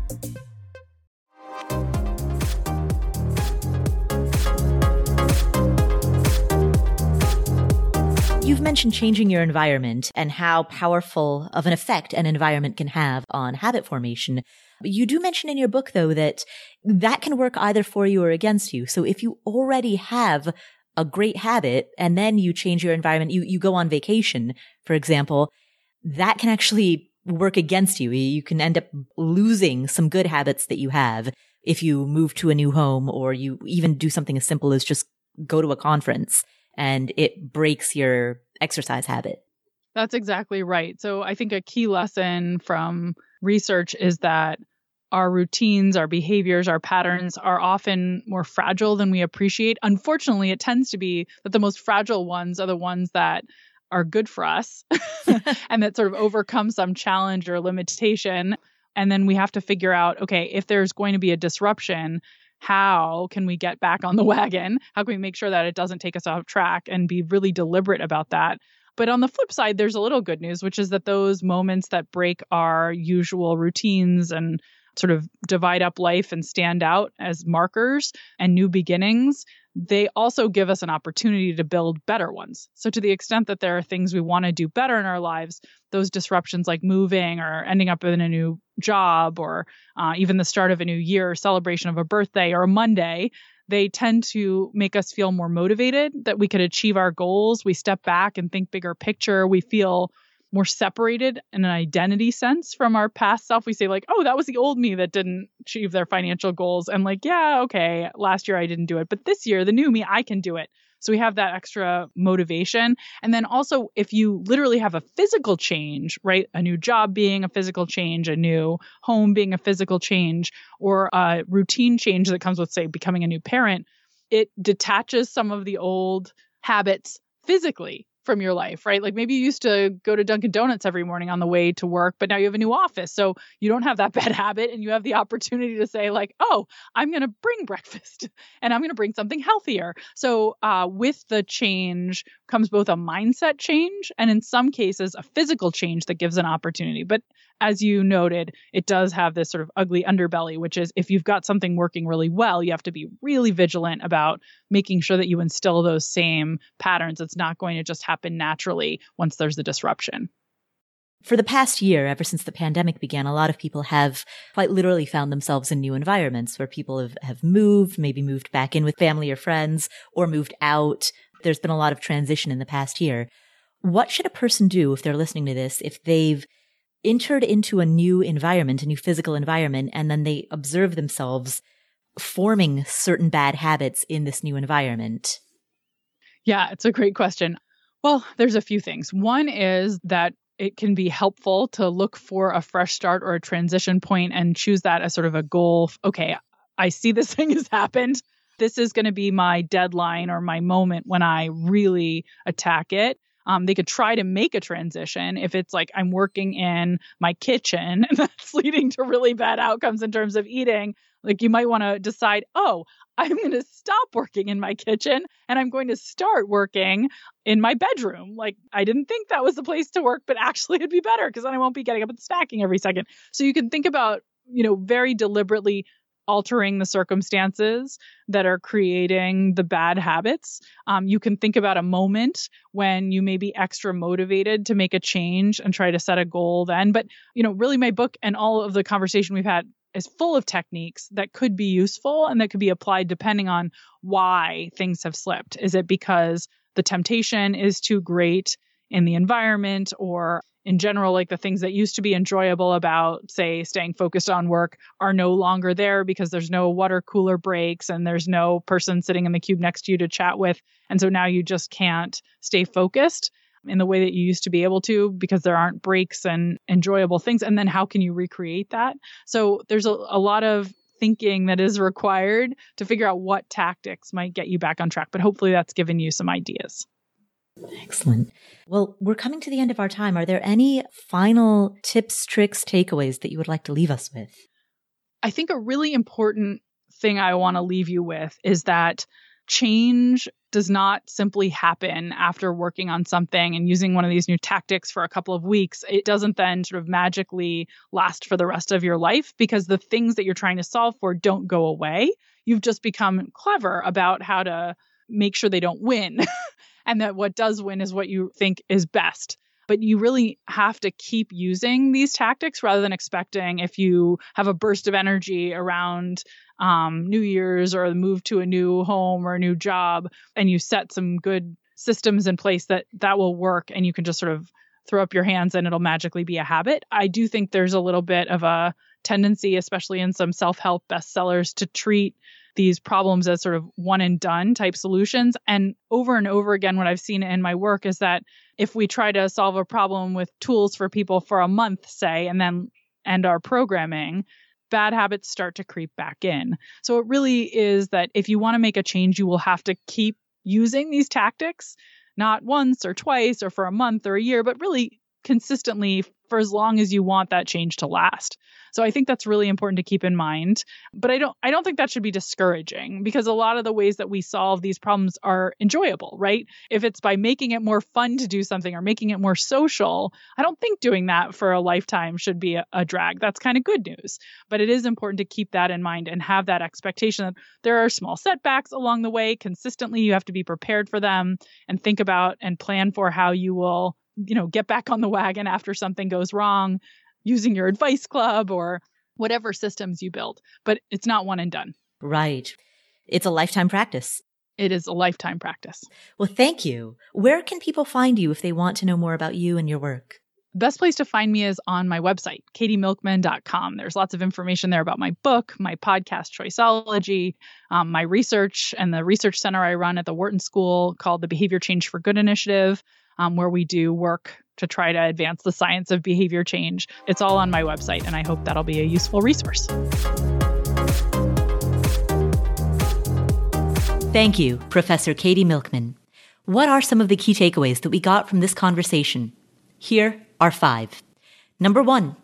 You've mentioned changing your environment and how powerful of an effect an environment can have on habit formation. You do mention in your book, though, that can work either for you or against you. So if you already have a great habit and then you change your environment, you go on vacation, for example, that can actually work against you. You can end up losing some good habits that you have if you move to a new home, or you even do something as simple as just go to a conference and it breaks your exercise habit. That's exactly right. So I think a key lesson from research is that our routines, our behaviors, our patterns are often more fragile than we appreciate. Unfortunately, it tends to be that the most fragile ones are the ones that are good for us and that sort of overcome some challenge or limitation. And then we have to figure out, okay, if there's going to be a disruption, how can we get back on the wagon? How can we make sure that it doesn't take us off track and be really deliberate about that? But on the flip side, there's a little good news, which is that those moments that break our usual routines and sort of divide up life and stand out as markers and new beginnings, they also give us an opportunity to build better ones. So to the extent that there are things we want to do better in our lives, those disruptions like moving or ending up in a new job or even the start of a new year or celebration of a birthday or a Monday, they tend to make us feel more motivated that we could achieve our goals. We step back and think bigger picture. We feel more separated in an identity sense from our past self. We say like, oh, that was the old me that didn't achieve their financial goals. And like, yeah, okay, last year I didn't do it, but this year, the new me, I can do it. So we have that extra motivation. And then also, if you literally have a physical change, right? A new job being a physical change, a new home being a physical change, or a routine change that comes with, say, becoming a new parent, it detaches some of the old habits physically from your life, right? Like maybe you used to go to Dunkin' Donuts every morning on the way to work, but now you have a new office. So you don't have that bad habit and you have the opportunity to say like, oh, I'm going to bring breakfast and I'm going to bring something healthier. So with the change comes both a mindset change and in some cases a physical change that gives an opportunity. But as you noted, it does have this sort of ugly underbelly, which is if you've got something working really well, you have to be really vigilant about making sure that you instill those same patterns. It's not going to just happen naturally once there's a disruption. For the past year, ever since the pandemic began, a lot of people have quite literally found themselves in new environments where people have moved, maybe moved back in with family or friends, or moved out. There's been a lot of transition in the past year. What should a person do if they're listening to this, if they've entered into a new environment, a new physical environment, and then they observe themselves forming certain bad habits in this new environment? Yeah, it's a great question. Well, there's a few things. One is that it can be helpful to look for a fresh start or a transition point and choose that as sort of a goal. Okay, I see this thing has happened. This is going to be my deadline or my moment when I really attack it. They could try to make a transition if it's like I'm working in my kitchen and that's leading to really bad outcomes in terms of eating. Like you might want to decide, oh, I'm going to stop working in my kitchen and I'm going to start working in my bedroom. Like I didn't think that was the place to work, but actually it'd be better because then I won't be getting up and snacking every second. So you can think about, very deliberately altering the circumstances that are creating the bad habits. You can think about a moment when you may be extra motivated to make a change and try to set a goal then. But, really my book and all of the conversation we've had is full of techniques that could be useful and that could be applied depending on why things have slipped. Is it because the temptation is too great in the environment, or in general, like the things that used to be enjoyable about, say, staying focused on work are no longer there because there's no water cooler breaks and there's no person sitting in the cube next to you to chat with. And so now you just can't stay focused in the way that you used to be able to because there aren't breaks and enjoyable things. And then how can you recreate that? So there's a lot of thinking that is required to figure out what tactics might get you back on track. But hopefully that's given you some ideas. Excellent. Well, we're coming to the end of our time. Are there any final tips, tricks, takeaways that you would like to leave us with? I think a really important thing I want to leave you with is that change does not simply happen after working on something and using one of these new tactics for a couple of weeks. It doesn't then sort of magically last for the rest of your life because the things that you're trying to solve for don't go away. You've just become clever about how to make sure they don't win. And that what does win is what you think is best. But you really have to keep using these tactics rather than expecting if you have a burst of energy around New Year's or the move to a new home or a new job and you set some good systems in place that will work and you can just sort of throw up your hands and it'll magically be a habit. I do think there's a little bit of a tendency, especially in some self-help bestsellers, to treat these problems as sort of one and done type solutions. And over again, what I've seen in my work is that if we try to solve a problem with tools for people for a month, say, and then end our programming, bad habits start to creep back in. So it really is that if you want to make a change, you will have to keep using these tactics, not once or twice or for a month or a year, but really consistently for as long as you want that change to last. So I think that's really important to keep in mind. But I don't think that should be discouraging, because a lot of the ways that we solve these problems are enjoyable, right? If it's by making it more fun to do something or making it more social, I don't think doing that for a lifetime should be a drag. That's kind of good news. But it is important to keep that in mind and have that expectation that there are small setbacks along the way. Consistently, you have to be prepared for them and think about and plan for how you will get back on the wagon after something goes wrong, using your advice club or whatever systems you build. But it's not one and done. Right. It's a lifetime practice. It is a lifetime practice. Well, thank you. Where can people find you if they want to know more about you and your work? Best place to find me is on my website, katiemilkman.com. There's lots of information there about my book, my podcast, Choiceology, my research, and the research center I run at the Wharton School called the Behavior Change for Good Initiative, where we do work to try to advance the science of behavior change. It's all on my website, and I hope that'll be a useful resource. Thank you, Professor Katie Milkman. What are some of the key takeaways that we got from this conversation? Here are 5. Number 1,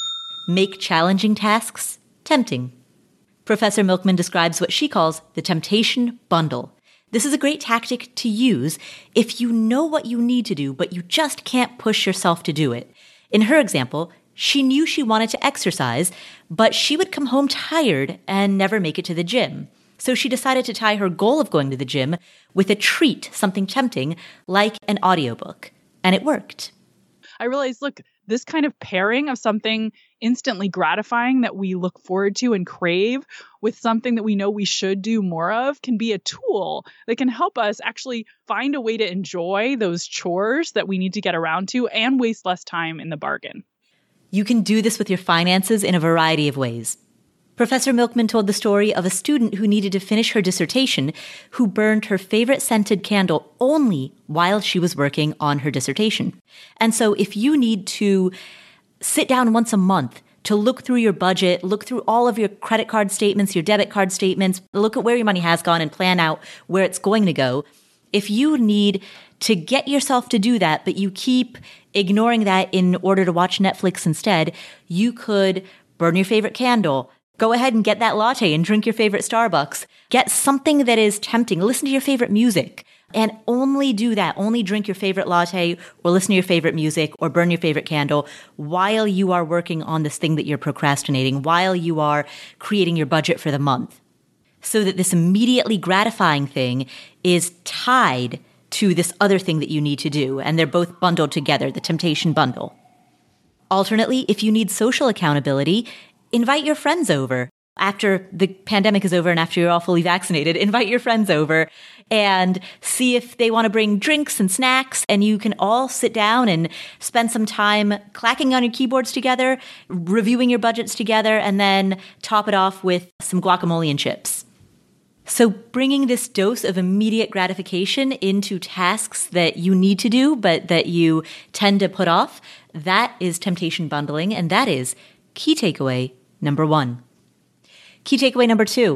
make challenging tasks tempting. Professor Milkman describes what she calls the temptation bundle. This is a great tactic to use if you know what you need to do, but you just can't push yourself to do it. In her example, she knew she wanted to exercise, but she would come home tired and never make it to the gym. So she decided to tie her goal of going to the gym with a treat, something tempting, like an audiobook. And it worked. I realized, look, this kind of pairing of something instantly gratifying that we look forward to and crave with something that we know we should do more of can be a tool that can help us actually find a way to enjoy those chores that we need to get around to and waste less time in the bargain. You can do this with your finances in a variety of ways. Professor Milkman told the story of a student who needed to finish her dissertation who burned her favorite scented candle only while she was working on her dissertation. And so if you need to sit down once a month to look through your budget, look through all of your credit card statements, your debit card statements, look at where your money has gone and plan out where it's going to go, if you need to get yourself to do that, but you keep ignoring that in order to watch Netflix instead, you could burn your favorite candle. Go ahead and get that latte and drink your favorite Starbucks. Get something that is tempting. Listen to your favorite music and only do that. Only drink your favorite latte or listen to your favorite music or burn your favorite candle while you are working on this thing that you're procrastinating, while you are creating your budget for the month. So that this immediately gratifying thing is tied to this other thing that you need to do. And they're both bundled together, the temptation bundle. Alternately, if you need social accountability, invite your friends over. After the pandemic is over and after you're all fully vaccinated, invite your friends over and see if they want to bring drinks and snacks, and you can all sit down and spend some time clacking on your keyboards together, reviewing your budgets together, and then top it off with some guacamole and chips. So bringing this dose of immediate gratification into tasks that you need to do, but that you tend to put off, that is temptation bundling, and that is key takeaway number 1. Key takeaway number 2,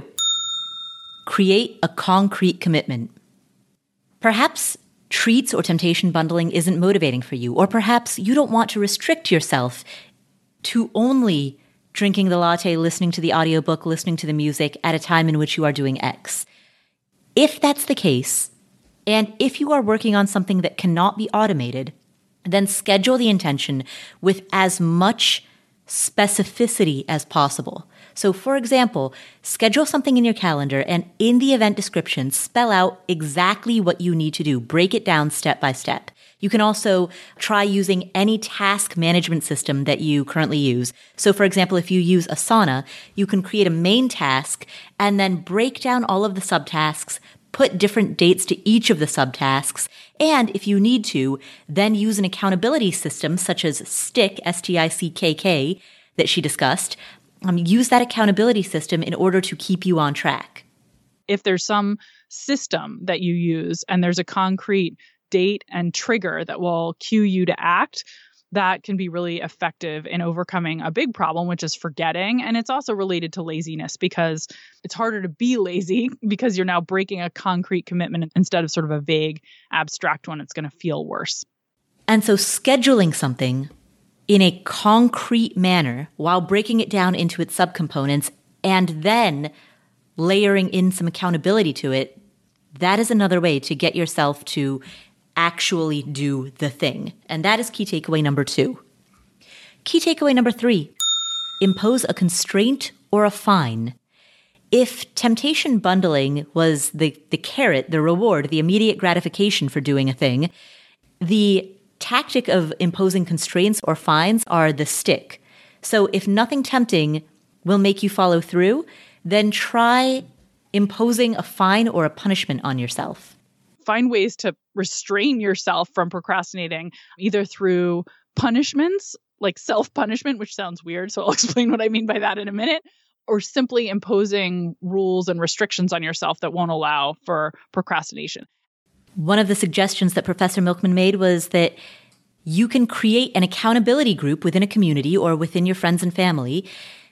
create a concrete commitment. Perhaps treats or temptation bundling isn't motivating for you, or perhaps you don't want to restrict yourself to only drinking the latte, listening to the audiobook, listening to the music at a time in which you are doing X. If that's the case, and if you are working on something that cannot be automated, then schedule the intention with as much specificity as possible. So for example, schedule something in your calendar and in the event description, spell out exactly what you need to do. Break it down step by step. You can also try using any task management system that you currently use. So for example, if you use Asana, you can create a main task and then break down all of the subtasks, put different dates to each of the subtasks, and if you need to, then use an accountability system such as Stick, S-T-I-C-K-K, that she discussed. Use that accountability system in order to keep you on track. If there's some system that you use and there's a concrete date and trigger that will cue you to act, that can be really effective in overcoming a big problem, which is forgetting. And it's also related to laziness because it's harder to be lazy because you're now breaking a concrete commitment instead of sort of a vague, abstract one. It's going to feel worse. And so scheduling something in a concrete manner while breaking it down into its subcomponents and then layering in some accountability to it, that is another way to get yourself to actually do the thing. And that is key takeaway number 2. Key takeaway number 3, impose a constraint or a fine. If temptation bundling was the carrot, the reward, the immediate gratification for doing a thing, the tactic of imposing constraints or fines are the stick. So if nothing tempting will make you follow through, then try imposing a fine or a punishment on yourself. Find ways to restrain yourself from procrastinating, either through punishments, like self-punishment, which sounds weird, so I'll explain what I mean by that in a minute, or simply imposing rules and restrictions on yourself that won't allow for procrastination. One of the suggestions that Professor Milkman made was that you can create an accountability group within a community or within your friends and family,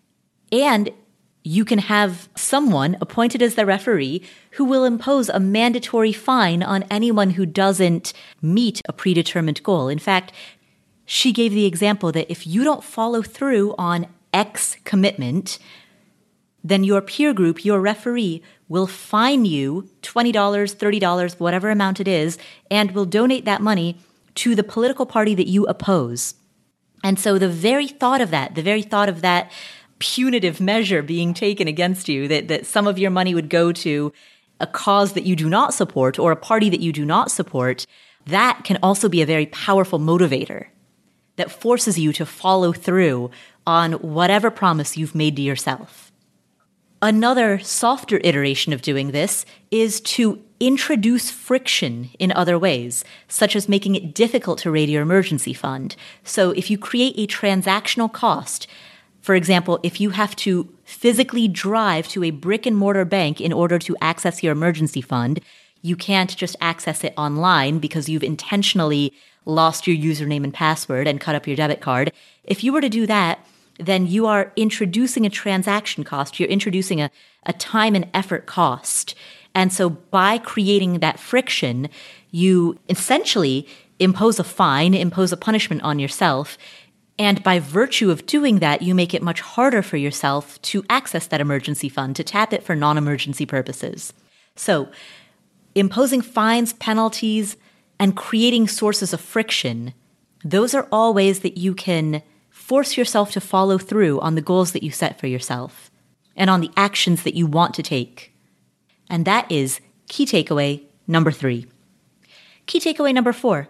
and you can have someone appointed as the referee who will impose a mandatory fine on anyone who doesn't meet a predetermined goal. In fact, she gave the example that if you don't follow through on X commitment, then your peer group, your referee, will fine you $20, $30, whatever amount it is, and will donate that money to the political party that you oppose. And so the very thought of that punitive measure being taken against you, that some of your money would go to a cause that you do not support or a party that you do not support, that can also be a very powerful motivator that forces you to follow through on whatever promise you've made to yourself. Another softer iteration of doing this is to introduce friction in other ways, such as making it difficult to raid your emergency fund. So if you create a transactional cost, for example, if you have to physically drive to a brick and mortar bank in order to access your emergency fund, you can't just access it online because you've intentionally lost your username and password and cut up your debit card. If you were to do that, then you are introducing a transaction cost. You're introducing a time and effort cost. And so by creating that friction, you essentially impose a fine, impose a punishment on yourself. And by virtue of doing that, you make it much harder for yourself to access that emergency fund, to tap it for non-emergency purposes. So imposing fines, penalties, and creating sources of friction, those are all ways that you can force yourself to follow through on the goals that you set for yourself and on the actions that you want to take. And that is key takeaway number 3. Key takeaway number 4,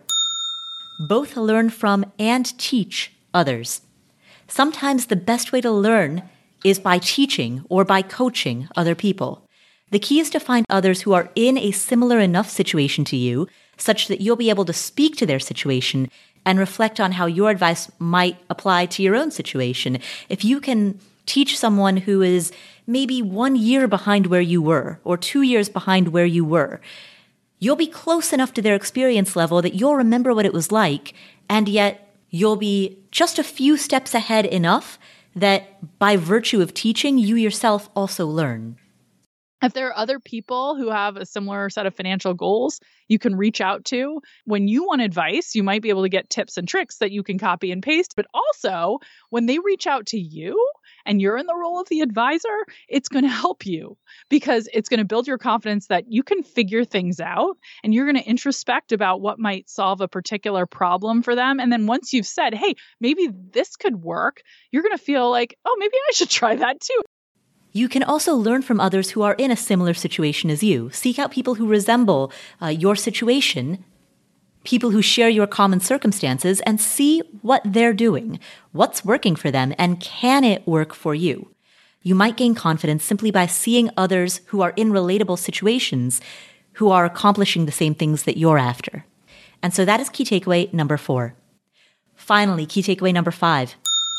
both learn from and teach others. Sometimes the best way to learn is by teaching or by coaching other people. The key is to find others who are in a similar enough situation to you, such that you'll be able to speak to their situation and reflect on how your advice might apply to your own situation. If you can teach someone who is maybe 1 year behind where you were or 2 years behind where you were, you'll be close enough to their experience level that you'll remember what it was like, and yet you'll be just a few steps ahead enough that by virtue of teaching, you yourself also learn. If there are other people who have a similar set of financial goals you can reach out to, when you want advice, you might be able to get tips and tricks that you can copy and paste. But also, when they reach out to you and you're in the role of the advisor, it's going to help you because it's going to build your confidence that you can figure things out and you're going to introspect about what might solve a particular problem for them. And then once you've said, hey, maybe this could work, you're going to feel like, oh, maybe I should try that too. You can also learn from others who are in a similar situation as you. Seek out people who resemble your situation, people who share your common circumstances, and see what they're doing, what's working for them, and can it work for you? You might gain confidence simply by seeing others who are in relatable situations who are accomplishing the same things that you're after. And so that is key takeaway number 4. Finally, key takeaway number 5.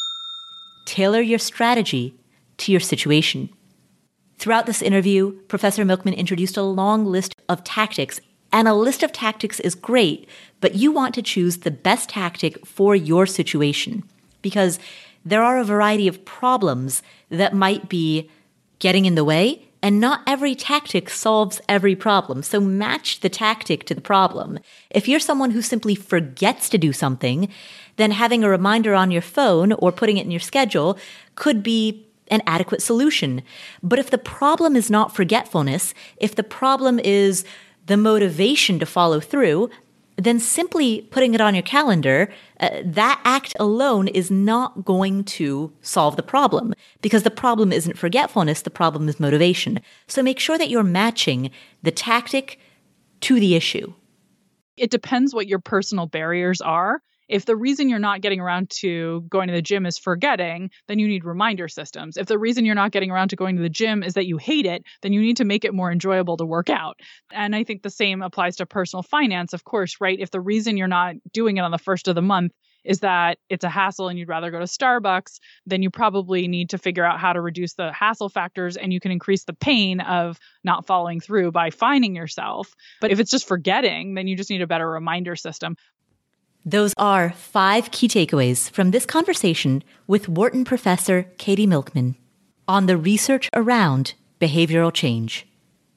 Tailor your strategy to your situation. Throughout this interview, Professor Milkman introduced a long list of tactics And a list of tactics is great, but you want to choose the best tactic for your situation because there are a variety of problems that might be getting in the way, and not every tactic solves every problem. So match the tactic to the problem. If you're someone who simply forgets to do something, then having a reminder on your phone or putting it in your schedule could be an adequate solution. But if the problem is not forgetfulness, if the problem is the motivation to follow through, then simply putting it on your calendar, that act alone is not going to solve the problem because the problem isn't forgetfulness, the problem is motivation. So make sure that you're matching the tactic to the issue. It depends what your personal barriers are. If the reason you're not getting around to going to the gym is forgetting, then you need reminder systems. If the reason you're not getting around to going to the gym is that you hate it, then you need to make it more enjoyable to work out. And I think the same applies to personal finance, of course, right? If the reason you're not doing it on the first of the month is that it's a hassle and you'd rather go to Starbucks, then you probably need to figure out how to reduce the hassle factors, and you can increase the pain of not following through by fining yourself. But if it's just forgetting, then you just need a better reminder system. Those are 5 key takeaways from this conversation with Wharton professor Katie Milkman on the research around behavioral change.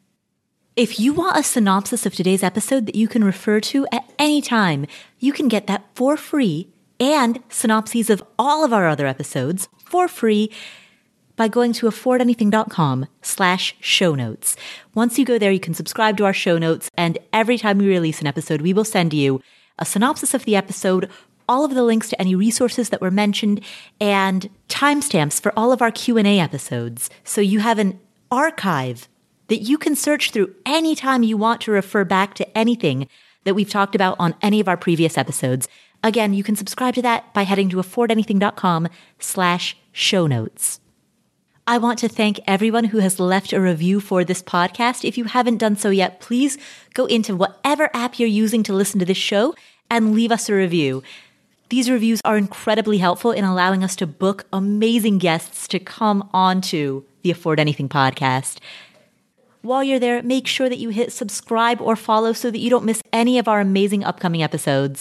If you want a synopsis of today's episode that you can refer to at any time, you can get that for free and synopses of all of our other episodes for free by going to affordanything.com/show notes. Once you go there, you can subscribe to our show notes, and every time we release an episode, we will send you a synopsis of the episode, all of the links to any resources that were mentioned, and timestamps for all of our Q&A episodes. So you have an archive that you can search through anytime you want to refer back to anything that we've talked about on any of our previous episodes. Again, you can subscribe to that by heading to affordanything.com/show notes. I want to thank everyone who has left a review for this podcast. If you haven't done so yet, please go into whatever app you're using to listen to this show and leave us a review. These reviews are incredibly helpful in allowing us to book amazing guests to come onto the Afford Anything podcast. While you're there, make sure that you hit subscribe or follow so that you don't miss any of our amazing upcoming episodes,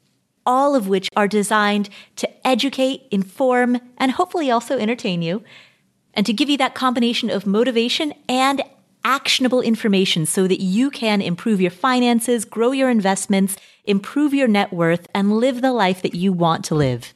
all of which are designed to educate, inform, and hopefully also entertain you, and to give you that combination of motivation and actionable information so that you can improve your finances, grow your investments, improve your net worth, and live the life that you want to live.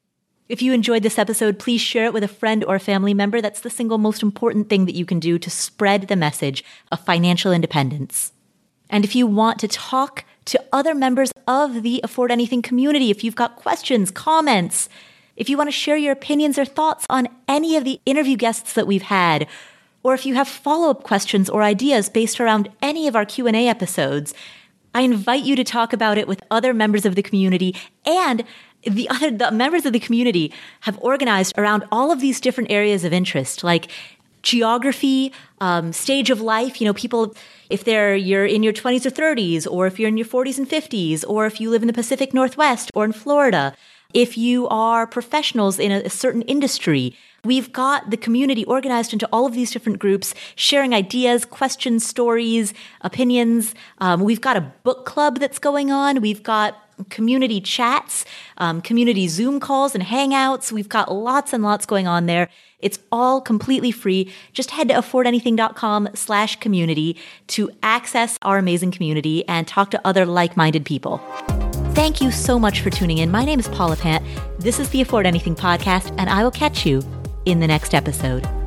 If you enjoyed this episode, please share it with a friend or a family member. That's the single most important thing that you can do to spread the message of financial independence. And if you want to talk to other members of the Afford Anything community, if you've got questions, comments, if you want to share your opinions or thoughts on any of the interview guests that we've had, or if you have follow-up questions or ideas based around any of our Q&A episodes, I invite you to talk about it with other members of the community. And the members of the community have organized around all of these different areas of interest, like geography, stage of life. People, if you're in your 20s or 30s, or if you're in your 40s and 50s, or if you live in the Pacific Northwest or in Florida, if you are professionals in a certain industry. We've got the community organized into all of these different groups, sharing ideas, questions, stories, opinions. We've got a book club that's going on. We've got community chats, community Zoom calls and hangouts. We've got lots and lots going on there. It's all completely free. Just head to affordanything.com/community to access our amazing community and talk to other like-minded people. Thank you so much for tuning in. My name is Paula Pant. This is the Afford Anything podcast, and I will catch you in the next episode.